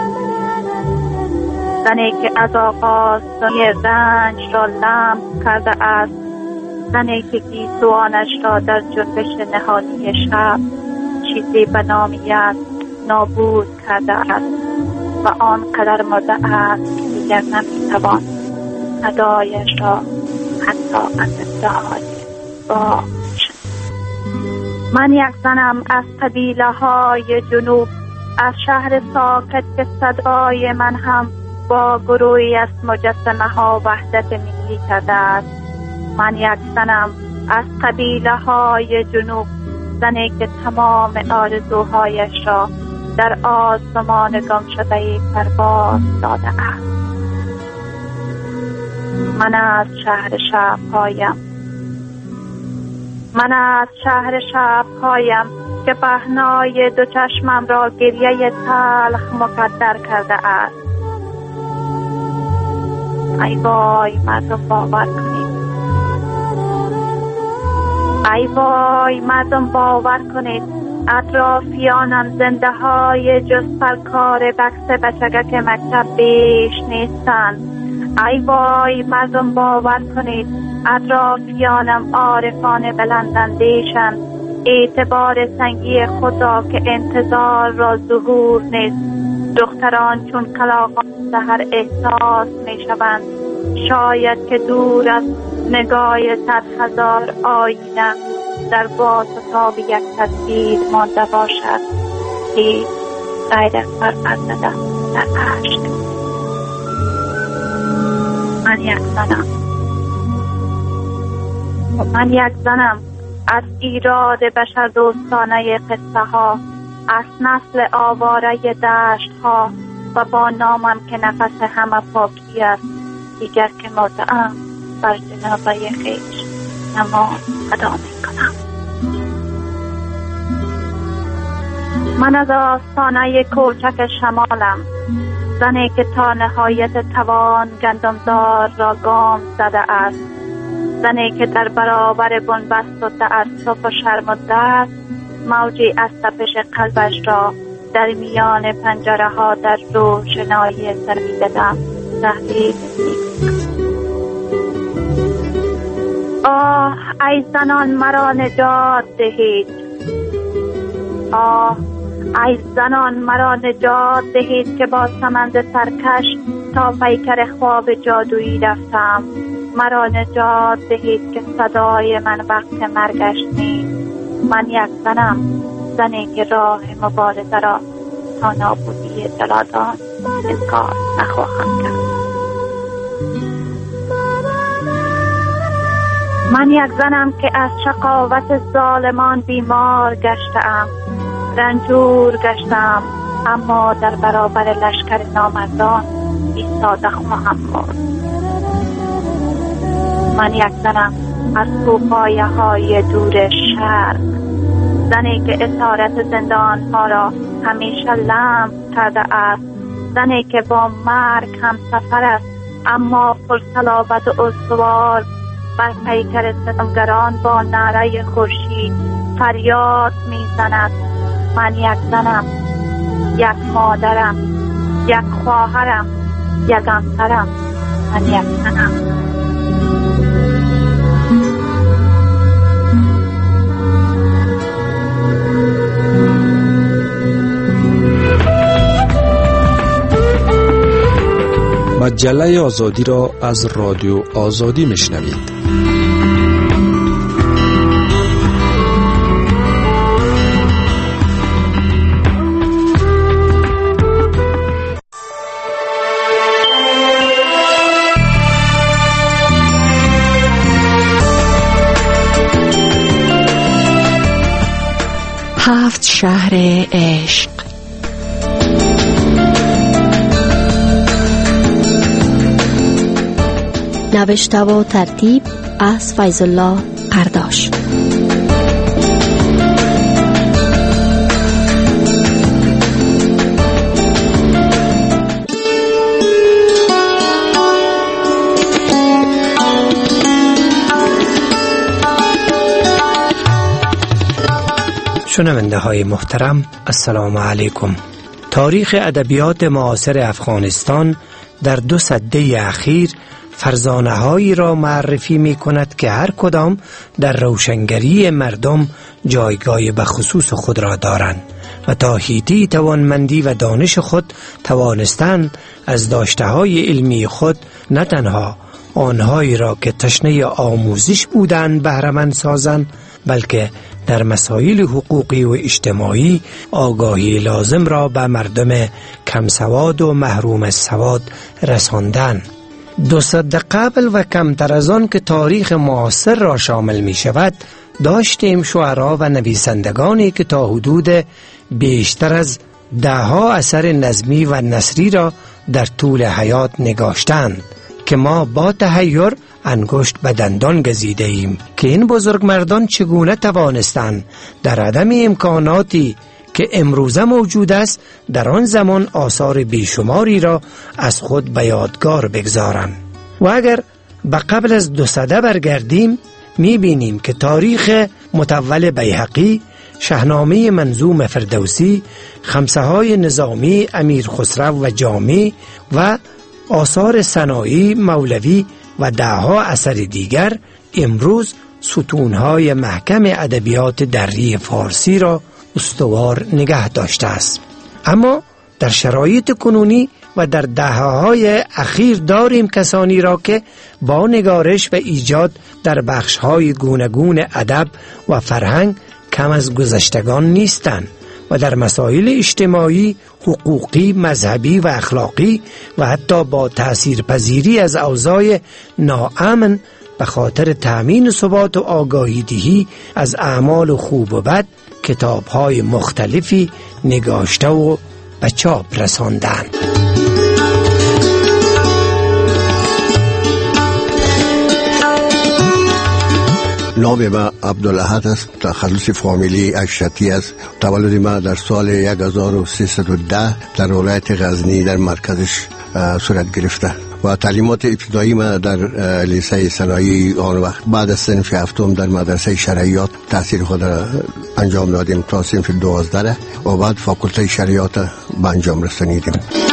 زنی که از آغاز دنیا رنج را لمس کرده است، زنی که گیسوانش را در جنبش نهادی شب چیزی به نامیت نابود کرده است و آنقدر مرده است که دیگر نمیتوان صدایش را حتی از ادعای با من یک زنم از قبیله های جنوب، از شهر ساکت که صدای من هم با گروهی از مجسمه ها وحدت ملی کرده است. من یک زنم از قبیله های جنوب، زنی که تمام آرزوهایش را در آسمان گم شده پرواز داده است. من از شهر شب‌هایم، من از شهر شب‌هایم که پهنای دو چشمم را گریه تلخ مقدر کرده است. ای وای مردم باور کنید، ای وای مردم باور کنید، اطرافیانم زنده های جز پرکار بکس بچگک مکتب بیش نیستند. ای وای مردم باور کنید، اطرافیانم عارفان بلندندیشن، اعتبار سنگی خدا که انتظار را ظهور نیست. دختران چون کلاغان سحر احساس می شوند، شاید که دور از نگاه صد هزار آینه در باز و تاب یک تصویر مانده باشد که غیر از فرزنده در عشق. من یک زنم، من یک زنم از ایراد بشر دوستانه قصه ها، از نسل آواره دشت ها و با نامم که نفس همه پاکی است. دیگر که مدام بر جنابه خویش نماز ادا میکنم. من از آستانه کوچک شمالم، زنی که تا نهایت توان گندمدار را گام زده است، زنی که در برابر بنبست و تعصف و شرم و درد موجی از تپش قلبش را در میان پنجره ها در روشنایی سرید دم تحلیل می‌کند. آه ای زنان مرا نجات دهید، آه ای زنان مرا نجات دهید که با سمند سرکش تا پیکر خواب جادویی رفتم. مرا نجات دهید که صدای من وقت مرگش نیست. من یک زنم، زنی که راه مبارزه را تا نابودی جلادان انکار نخواهم کرد. من یک زنم که از شقاوت ظالمان بیمار گشتم، رنجور گشتم، اما در برابر لشکر نامردان ایستاده خواهم ماند. من یک زنم از کوپایه های دور شرق، زنی که اسارت زندان ها را همیشه لمس کرده است، زنی که با مرگ هم سفر است اما پرصلابت و استوار بر پیکر ستمگران با نعره خورشید فریاد میزند. من یک زنم، یک مادرم، یک خواهرم، یک همسرم، من یک زنم. مجله آزادی را از رادیو آزادی میشنوید. هفت شهر عشق. نوشته و ترتیب از فیض الله قرداش. شنونده های محترم، السلام علیکم. تاریخ ادبیات معاصر افغانستان در دو سده اخیر فرزانه هایی را معرفی می کند که هر کدام در روشنگری مردم جایگاه بخصوص خود را دارند و تا حیطه توانمندی و دانش خود توانستند از داشته های علمی خود نه تنها آنهایی را که تشنه آموزش بودند بهره‌مند سازند، بلکه در مسائل حقوقی و اجتماعی آگاهی لازم را به مردم کم سواد و محروم از سواد رساندند. دو صده قبل و کمتر از آن که تاریخ معاصر را شامل می شود، داشتیم شعرا و نویسندگانی که تا حدود بیشتر از ده ها اثر نظمی و نثری را در طول حیات نگاشتند که ما با تحیر انگشت به دندان گزیده ایم که این بزرگمردان چگونه توانستند در عدم امکاناتی که امروزه موجود است در آن زمان آثار بیشماری را از خود به یادگار بگذارند. و اگر به قبل از دو سده برگردیم می بینیم که تاریخ متول بیهقی، شاهنامه منظوم فردوسی، خمسه های نظامی امیر خسرو و جامی و آثار سنایی مولوی و ده ها اثر دیگر امروز ستونهای محکم ادبیات دری فارسی را استوار نگه داشته است. اما در شرایط کنونی و در دهه‌های اخیر داریم کسانی را که با نگارش و ایجاد در بخش‌های گوناگون ادب و فرهنگ کم از گذشتگان نیستند و در مسائل اجتماعی، حقوقی، مذهبی و اخلاقی و حتی با تأثیرپذیری از اوضاع ناامن به خاطر تأمین ثبات و آگاهی دهی از اعمال خوب و بد کتاب‌های مختلفی نگاشته و به چاپ رساندند. نام ما عبدالاحد است. تخلص فامیلی اشرتی است. تولد ما در سال هزار و سیصد و ده در ولایت غزنی در مرکزش صورت گرفته و تعلیمات ابتدایی ما در لیسه صنایعی آن وقت بعد از صنف هفتم در مدرسه شرعیات تحصیل خود را انجام دادیم تا صنف دوازده و بعد فاکولته شرعیات به انجام رسانیدیم.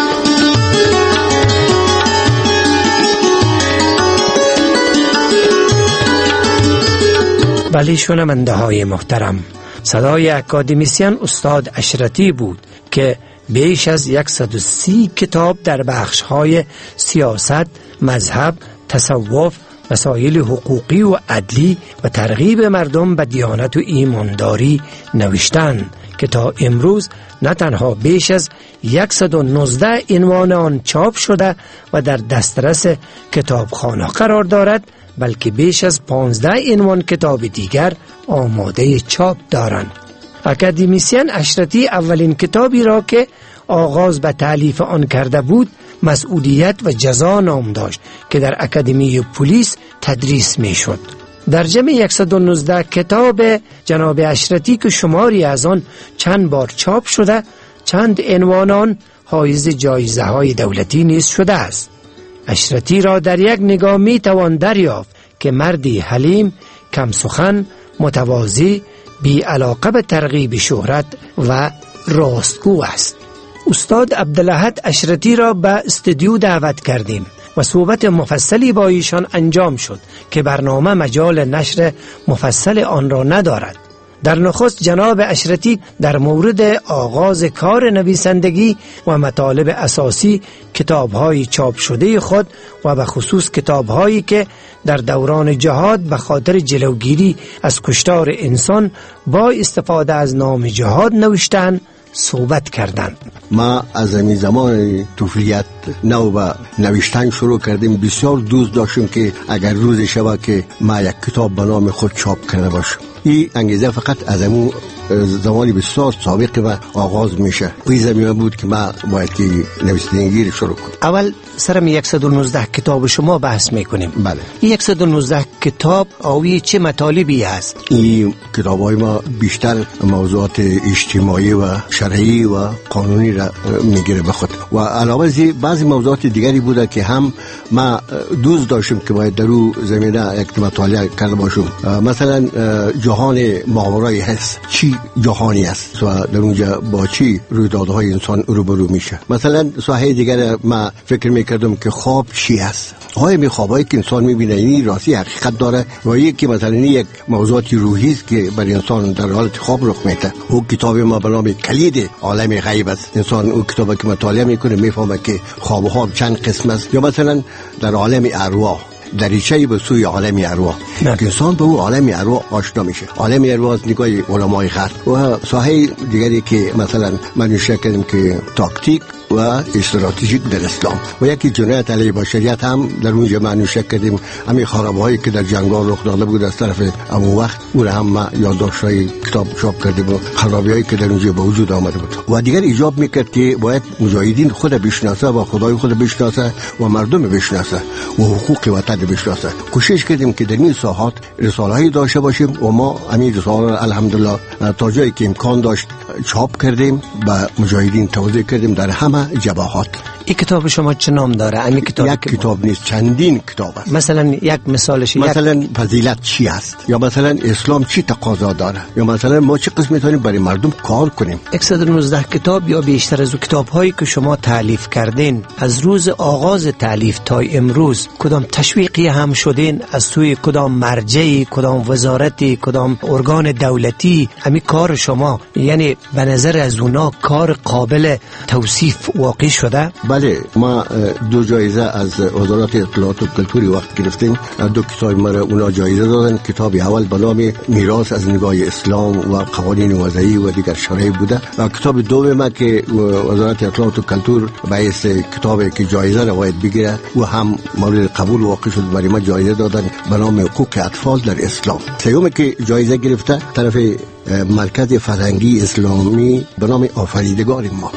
بله شنونده های محترم، صدای اکادمیسین استاد اشرتی بود که بیش از صد و سی کتاب در بخش‌های سیاست، مذهب، تصوف، مسائل حقوقی و عدلی و ترغیب مردم به دیانت و ایمانداری نوشتند که تا امروز نه تنها بیش از صد و نوزده عنوان آن چاپ شده و در دسترس کتابخانه قرار دارد، بلکه بیش از پانزده عنوان کتاب دیگر آماده چاپ دارند. اکادمیسین اشرتی اولین کتابی را که آغاز به تالیف آن کرده بود مسئولیت و جزا نام داشت که در اکادمی پلیس تدریس می شد. در جمع صد و نوزده کتاب جناب اشرتی که شماری از آن چند بار چاپ شده، چند عنوان آن حایز جایزه های دولتی نیز شده است. اشرتی را در یک نگاه می توان دریافت که مردی حلیم، کم سخن، متواضع، بی علاقه به ترغیب شهرت و راستگو است. استاد عبدالاحد اشرتی را به استودیو دعوت کردیم و صحبت مفصلی با ایشان انجام شد که برنامه مجال نشر مفصل آن را ندارد. در نخست جناب اشرتی در مورد آغاز کار نویسندگی و مطالب اساسی کتاب‌های چاپ شده خود و به خصوص کتاب‌هایی که در دوران جهاد به خاطر جلوگیری از کشتار انسان با استفاده از نام جهاد نوشتند صحبت کردند. ما از همین زمان طفولیت نو به نوشتن شروع کردیم. بسیار دوست داشتیم که اگر روز شود که ما یک کتاب به نام خود چاپ کرده باشم. این انگیزه فقط از همون زمانی بسیار سابق و آغاز میشه. این زمینه بود که ما باید که نویسندگی شروع کنیم. اول سرم صد و نوزده کتاب شما بحث میکنیم. بله. این صد و نوزده کتاب آوی چه مطالبی هست؟ این کتاب‌های ما بیشتر موضوعات اجتماعی و شرعی و قانونی را میگیره به خود و علاوه از بعضی موضوعات دیگری بوده که هم ما دوست داشتیم که باید در اون زمینه یک مطالعه کرده باشیم. مثلا جهان ماورای هست چی جهانی است و در اونجا با چی رویدادهای انسان روبرو میشه. مثلا ساحه دیگر ما فکر میکردم که خواب چی است. های می خوابایی که انسان میبینه این راستی حقیقت داره و یکی مثلا یک موضوعات روحی است که بر انسان در حالت خواب رخ میده. او کتاب ما به نام کلید عالم غیب است. انسان او کتابی که مطالعه میکنه میفهمه که خواب و خواب چند قسم است. یا مثلا در عالم ارواح دریچه‌ای به سوی عالم ارواح که انسان به اون عالم ارواح آشنا میشه. عالم ارواح از نگاه علمای غرب و ساحه دیگری که مثلا من نوشته کردم که تاکتیک و استراتژیک در اسلام و یکی جنایت علیه بشریت هم در اونجا معنوشه کردیم. همین خرابهایی که در جنگال رخ داده بود از طرف امو وقت اون هم ما یادداشت‌های کتاب چاپ کردیم و خرابی‌هایی که در اونجا به وجود آمده بود و دیگر ایجاب میکرد که باید مجاهدین خود بشناسه و خدای خود بشناسه و مردم بشناسه و حقوق وطن بشناسه. کوشش کردیم که در این ساحات رساله‌ای داشته باشیم و ما همین رساله الحمدلله تا جایی که امکان داشت چاپ کردیم به مجاهدین توضیح کردیم در همه جبهات. این کتاب شما چه نام داره؟ این کتاب یک کتاب نیست، چندین کتاب است. مثلا یک مثالش مثلا یک... فضیلت چی است یا مثلا اسلام چی تقاضا داره یا مثلا ما چه قسم میتونیم برای مردم کار کنیم. صد و نوزده کتاب یا بیشتر از کتاب هایی که شما تالیف کردین از روز آغاز تالیف تا امروز کدام تشویقی هم شدین از سوی کدام مرجعی، کدام وزارتی، کدام ارگان دولتی؟ همین کار شما یعنی به نظر از اونا کار قابل توصیف واقع شده؟ بله، ما دو جایزه از وزارت اطلاعات و کلتوری وقت گرفتیم. دو کتاب ما اونا جایزه دادن. کتاب اول به نام میراث از نگاه اسلام و قوانین وضعی و دیگر شرعی بوده و کتاب دوم ما که وزارت اطلاعات و کلتور باعث کتابی که جایزه را باید بگیره و هم مورد قبول واقع شد برای ما جایزه دادن به نام حقوق اطفال در اسلام. سومی که جایزه گرفته طرف مرکز فرهنگی اسلامی به نام آفریدگار ما.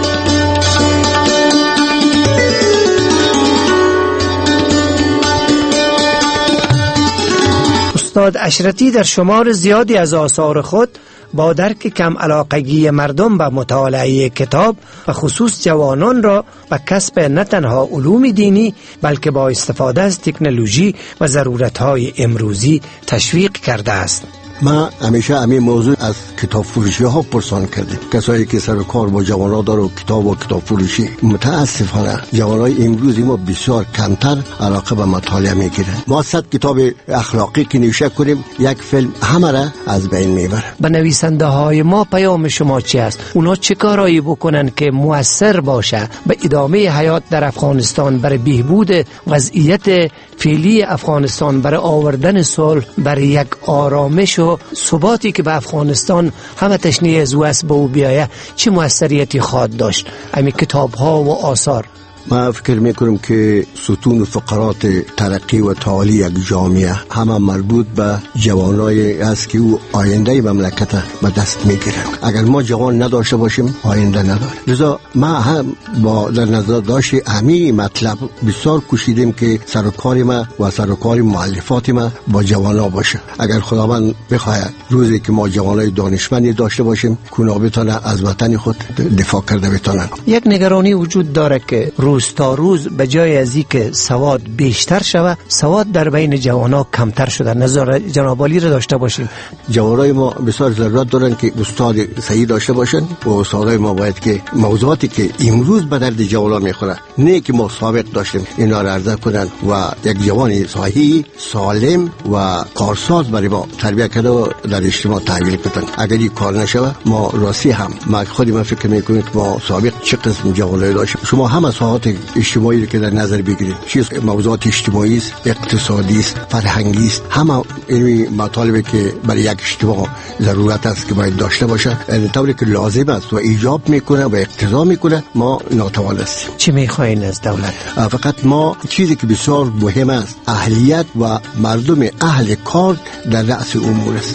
استاد اشرتی در شمار زیادی از آثار خود با درک کم علاقگی مردم به مطالعه کتاب و خصوص جوانان را به کسب نه تنها علوم دینی بلکه با استفاده از تکنولوژی و ضرورت‌های امروزی تشویق کرده است. ما همیشه همین موضوع از کتاب فروشی ها پرسان کردیم. کسایی که سر کار با جوانان داره و کتاب و کتاب فروشی، متاسفانه جوانای امروزی ما بسیار کمتر علاقه به مطالعه میگیرن. ما صد کتاب اخلاقی که نوشته کنیم یک فیلم همه را از بین میبره. به نویسنده های ما پیام شما چی است؟ اونا چه کارایی بکنن که مؤثر باشه به ادامه حیات در افغانستان، برای بهبود وضعیت فعلی افغانستان، برای آوردن صلح، برای یک آرامش و ثباتی که به افغانستان همه تشنه از او است به او بیایه، چه موثریتی خواهد داشت همین کتاب ها و آثار؟ ما فکر میکنم که ستون و فقرات ترقی و تعالی یک جامعه همه مربوط به جوانای است که او آینده مملکت به دست میگیرند. اگر ما جوان نداشته باشیم آینده نداره. لذا ما هم با در نظر داشت همین مطلب بسیار کوشیدیم که سرکار ما و سرکار مؤلفات ما با جوانا باشه. اگر خداوند بخواهد روزی که ما جوانای دانشمندی داشته باشیم کونا بتونه از وطن خود دفاع کرده بتونن. یک نگرانی وجود داره که روز تا روز به جای از این که سواد بیشتر شوه، سواد در بین جوانا کمتر شده. نظر جناب عالی را داشته باشیم. جوانای ما بسیار ضرورت دارن که استاد صحیح داشته باشن و استادای ما باید که موضوعاتی که امروز به درد جوانا میخوره نه که ما سابق داشتیم اینا را عرضه کنن و یک جوان صحیح سالم و کارساز برای ما تربیت کرده و در اجتماع تحویل بدن. اگر این کار نشوه ما راستی هم ما خودی من فکر میکنیم که ما سابق چه قسم جوانای داشتیم. شما هم ساعات اجتماعی که در نظر بگیرید، چیز موضوعات اجتماعی است، اقتصادی است، فرهنگی است، همه این مطالبی که برای یک اجتماع ضرورت است که باید داشته باشه، این طوری که لازم است و ایجاب میکنه و اقتضا میکنه، ما ناتوان هستیم. چی میخواین از دولت؟ فقط ما چیزی که بسیار مهم است اهلیت و مردم اهل کار در رأس امور است.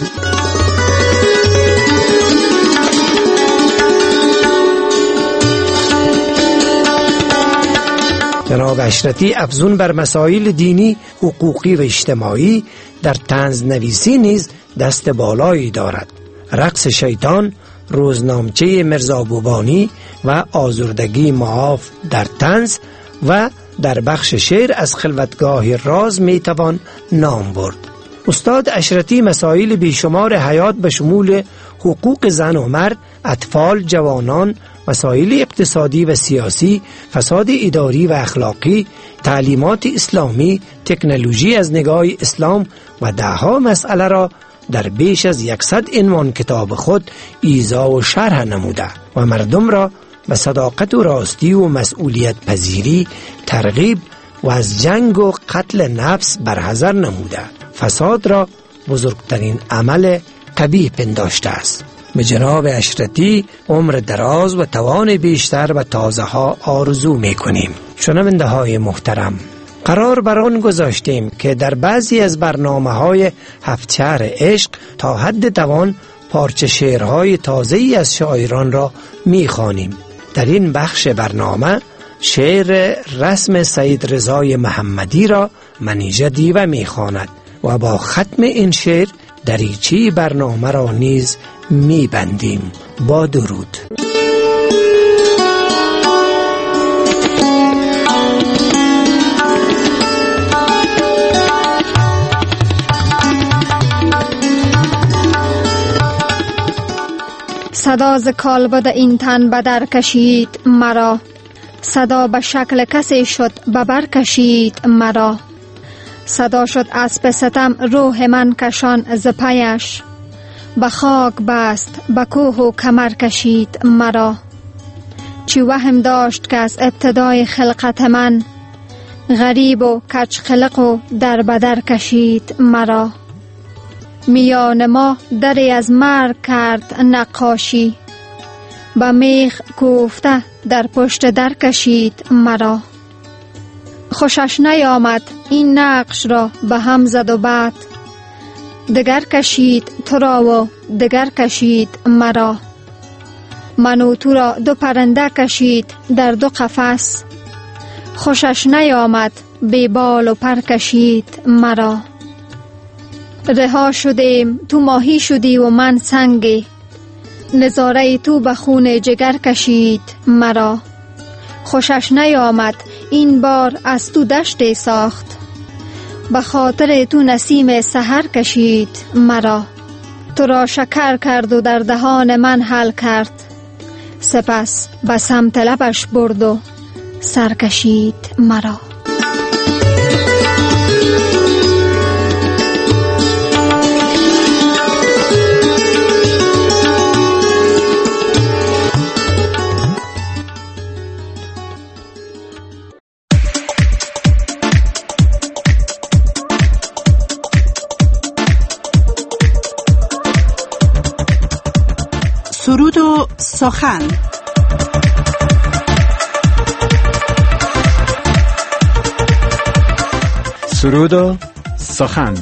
جناب اشرتی افزون بر مسائل دینی، حقوقی و اجتماعی در طنز نویسی نیز دست بالایی دارد. رقص شیطان، روزنامچه مرزا بوبانی و آزردگی معاف در طنز و در بخش شعر از خلوتگاه راز میتوان نام برد. استاد اشرتی مسائل بیشمار حیات به شمول حقوق زن و مرد، اطفال، جوانان، مسائل اقتصادی و سیاسی، فساد اداری و اخلاقی، تعلیمات اسلامی، تکنولوژی از نگاه اسلام و دهها مسئله را در بیش از یکصد عنوان کتاب خود ایضاح و شرح نموده و مردم را به صداقت و راستی و مسئولیت پذیری ترغیب و از جنگ و قتل نفس برحذر نموده. فساد را بزرگترین عمل قبیح پنداشته است. به جناب اشرتی عمر دراز و توان بیشتر و تازه ها آرزو می کنیم. شنونده های محترم، قرار بر آن گذاشتیم که در بعضی از برنامه های هفت شهر عشق تا حد توان پارچه شعرهای تازه‌ای از شاعران را می خوانیم. در این بخش برنامه شعر رسم سید رضای محمدی را منیژه دیوه می خواند و با ختم این شعر دریچه برنامه را نیز می بندیم. با درود. صدا ز کالبد این تن بدر کشید مرا، صدا به شکل کسی شد ببر کشید مرا. صدا شد اسب ستم روح من کشان ز پیش، به خاک بست به کوه و کمر کشید مرا. چی وهم داشت که از ابتدای خلقت من، غریب و کج خلق و در بدر کشید مرا. میان ما دری از مرگ کرد نقاشی، به میخ کوفته در پشت در کشید مرا. خوشش نیامد این نقش را به هم زد و بعد، دگر کشید تو را و دگر کشید مرا. من و تو را دو پرنده کشید در دو قفس، خوشش نیامد بی بال و پر کشید مرا. رها شدیم تو ماهی شدی و من سنگی، نظاره تو به خون جگر کشید مرا. خوشش نیامد این بار از تو دشت ساخت، به خاطر تو نسیم سحر کشید مرا. تو را شکر کرد و در دهان من حل کرد، سپس به سمت لبش برد و سر کشید مرا. سرود و سخن. سرود و سخن.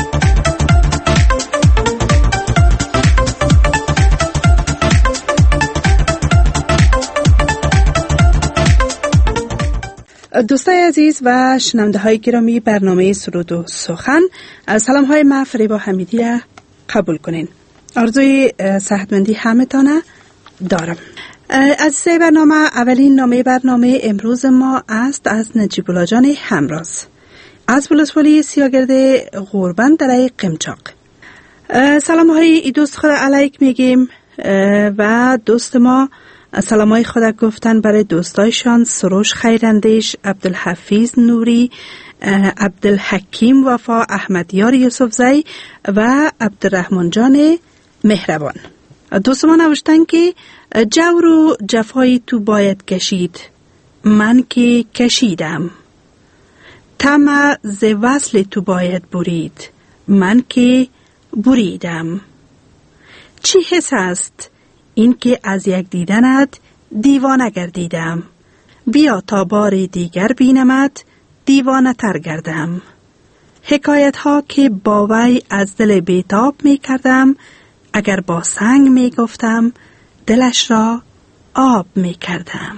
دوستای عزیز و شنونده های گرامی برنامه سرود و سخن، سلام های ما فریبا حمیدی را قبول کنین. آرزوی صحتمندی همتانه دارم. عزیزای برنامه، اولین نامه برنامه امروز ما است از نجیب الله جان همراز از ولسوالی سیاگرد غوربند در قمچاق. سلام های ای دوست خدا علیک میگیم و دوست ما سلام های خدا گفتن برای دوستایشان سروش خیراندیش، عبدالحفیظ نوری، عبدالحکیم وفا، احمدیار یوسفزی و عبدالرحمن جان مهربان. دوست ما نوشتن که جور و جفای تو باید کشید، من که کشیدم. طمع ز وصل تو باید برید، من که بریدم. چی حس است این که از یک دیدنت دیوانه گردیدم، بیا تا بار دیگر بینمت دیوانه تر گردم. حکایت ها که با وی از دل بیتاب می کردم، اگر با سنگ می گفتم دلش را آب می کردم.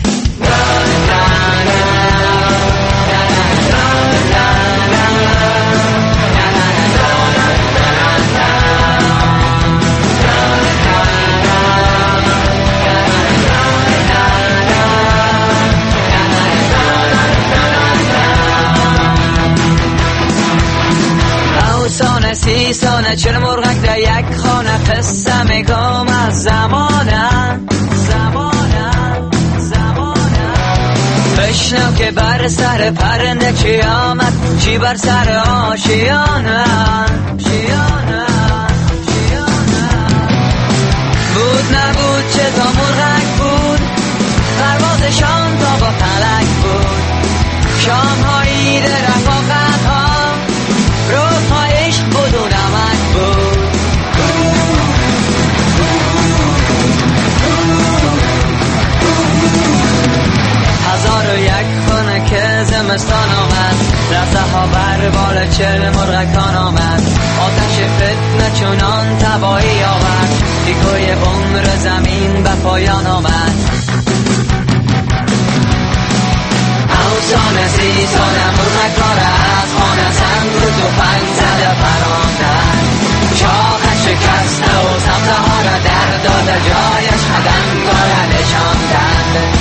سانه سی سانه چل مرغک در یک خانه، قصه میگم از زمانه زمانه زمانه. بشنو که بر سر پرنده چی آمد، چی بر سر آشیانه شیانه شیانه. بود نبود چه تا مرغک بود، پروازشان تا با فلک بود. شام هایی در رفاقت ها، روزهایش بود و نمک بود. هزار و یک خونه که زمستان آمد، رفته ها بر بال چل مرغکان آمد. آتش فتنه چونان تبایی آورد، دیگوی عمر زمین به پایان آمد. اوسان سی سانه مرغکار از خانه سنگ رو تو پنگ زده پراندن. چاق شکسته و سبزه ها را در داده، جایش خدنگاه را نشاندن.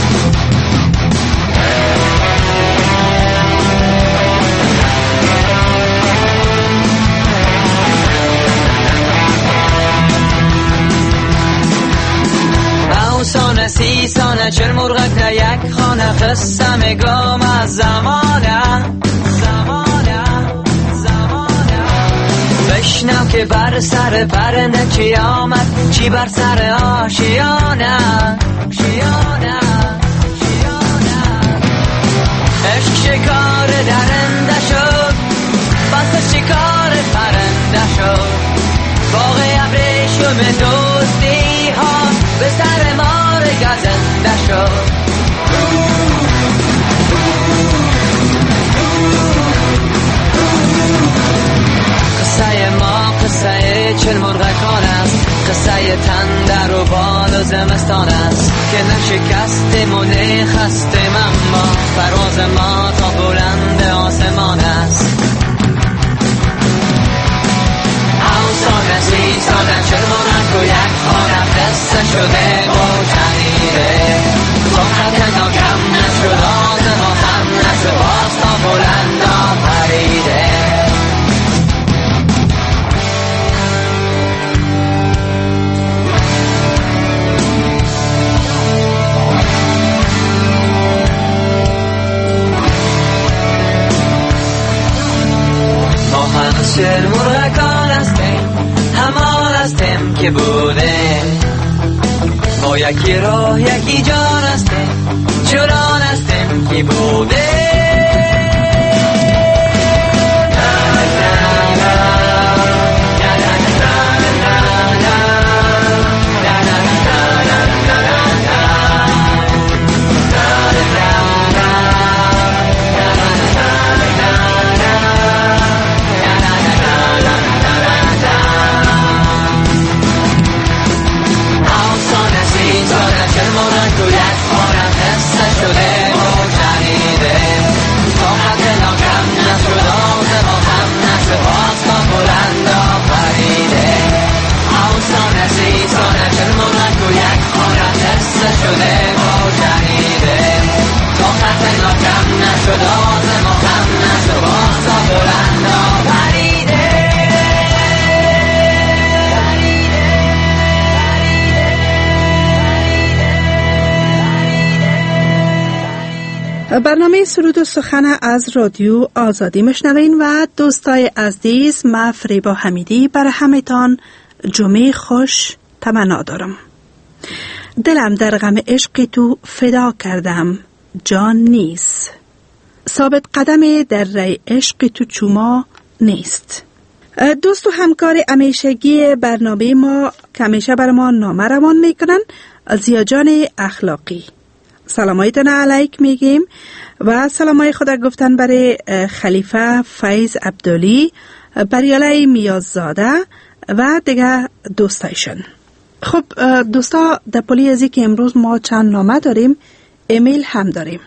اوسان سی سانه چل مرغک در یک خانه، قصه میگم از زمانه زمانه زمانه. بشنو که بر سر پرنده چی آمد، چی بر سر آشیانه شیانه شیانه. عشق شکار درنده شد، بس شکار پرنده شد. باغ ابریشم دوستی ها به سر مار گزنده شد. قصه ما قصه چل مرغکان است، قصه تن در و بال و زمستان است. که نشکستیم و نخستیم، اما پرواز ما تا بلند آسمان است. عزیزانم چرمونک و یک خانم قصه شده و جنیده سرعت ما کم نشد آز ما خم نشد باز تا بلندا پریده ما هم شرمورکان هستیم همان هستیم که بوده ما یکی راه یکی جان هستیم چران هستیم که بوده برنامه سرود و سخن از رادیو آزادی مشنوین و دوستای عزیز، ما فریبا حمیدی برای همتان جمعه خوش تمنا دارم. دلم در غم عشق تو فدا کردم جان نیست، ثابت قدم در ری عشق تو چوما نیست. دوست و همکار همیشگی برنامه ما که همیشه بر ما نامه روان میکنن، زیاجان اخلاقی، سلامایتان علیک میگیم و سلامای خدا گفتن برای خلیفه فیض عبدالی، بریاله میاززاده و دیگه دوستایشون. خب دوستا، در پلی ازی که امروز ما چند نامه داریم، ایمیل هم داریم.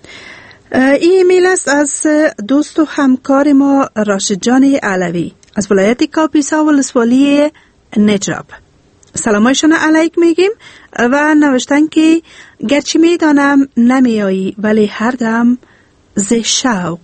این ایمیل است از دوست و همکار ما راشد جان علوی از ولایت کاپیسا و ولسوالی نجراب. سلامایشان علیک میگیم و نوشتن که گرچه میدانم نمیایی ولی هر دم ز شوق،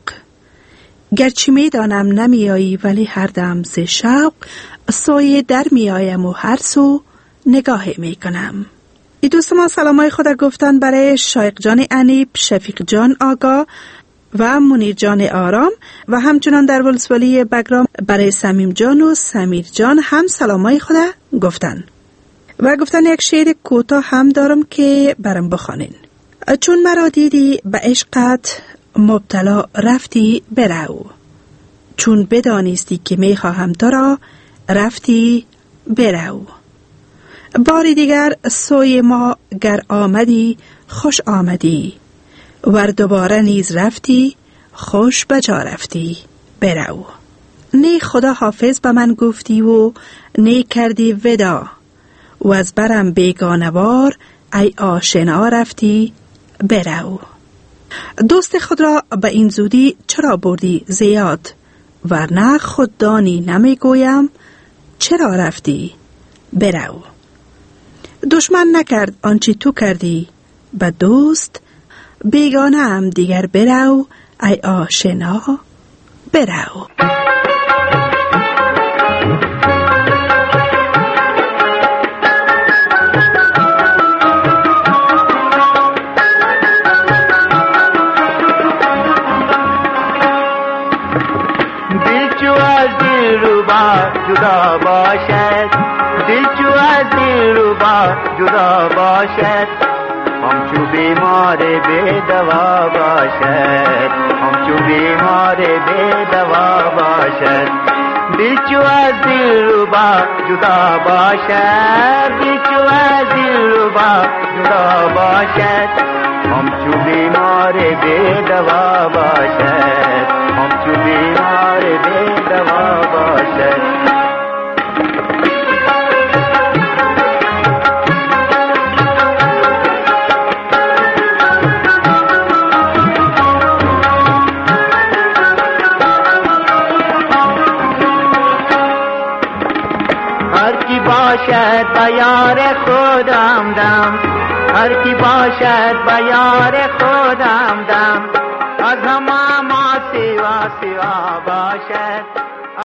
گرچه میدانم نمیایی ولی هر دم ز شوق سایه در میایم و هر سو نگاه میکنم. ای دوست ما سلامای خدا گفتن برای شایق جان انیب، شفیق جان آگا و منیر جان آرام و همچنان در ولسوالی بگرام برای سمیم جان و سمیر جان هم سلامای خدا گفتن و گفتن یک شعر کوتاه هم دارم که برام بخوانین. چون مرا دیدی به عشقت مبتلا رفتی برو، چون بدانستی که میخواهم تو را رفتی برو. باری دیگر سوی ما گر آمدی خوش آمدی، ور دوباره نیز رفتی خوش بجا رفتی برو. نه خدا حافظ به من گفتی و نه کردی ودا، و از برم بیگانوار ای آشنا رفتی برو. دوست خود را به این زودی چرا بردی زیاد، ورنه خود دانی نمیگویم چرا رفتی برو. دشمن نکرد آنچه تو کردی به دوست، بیگانه هم دیگر برو ای آشنا برو. جدا باشد دل چو از دلربا جدا باشد، همچو بیمار بی دوا باشد، همچو بیمار بی دوا باشد. دل چو از دلربا جدا باشد، دل چو از دلربا جدا باشد، همچو بیمار بی دوا باشد، همچو بیمار بی دوا باشد. هر کی باشد به یار خودم دم، هر کی باشد به یار خودم دم، از همه ما سوا سوا باشد.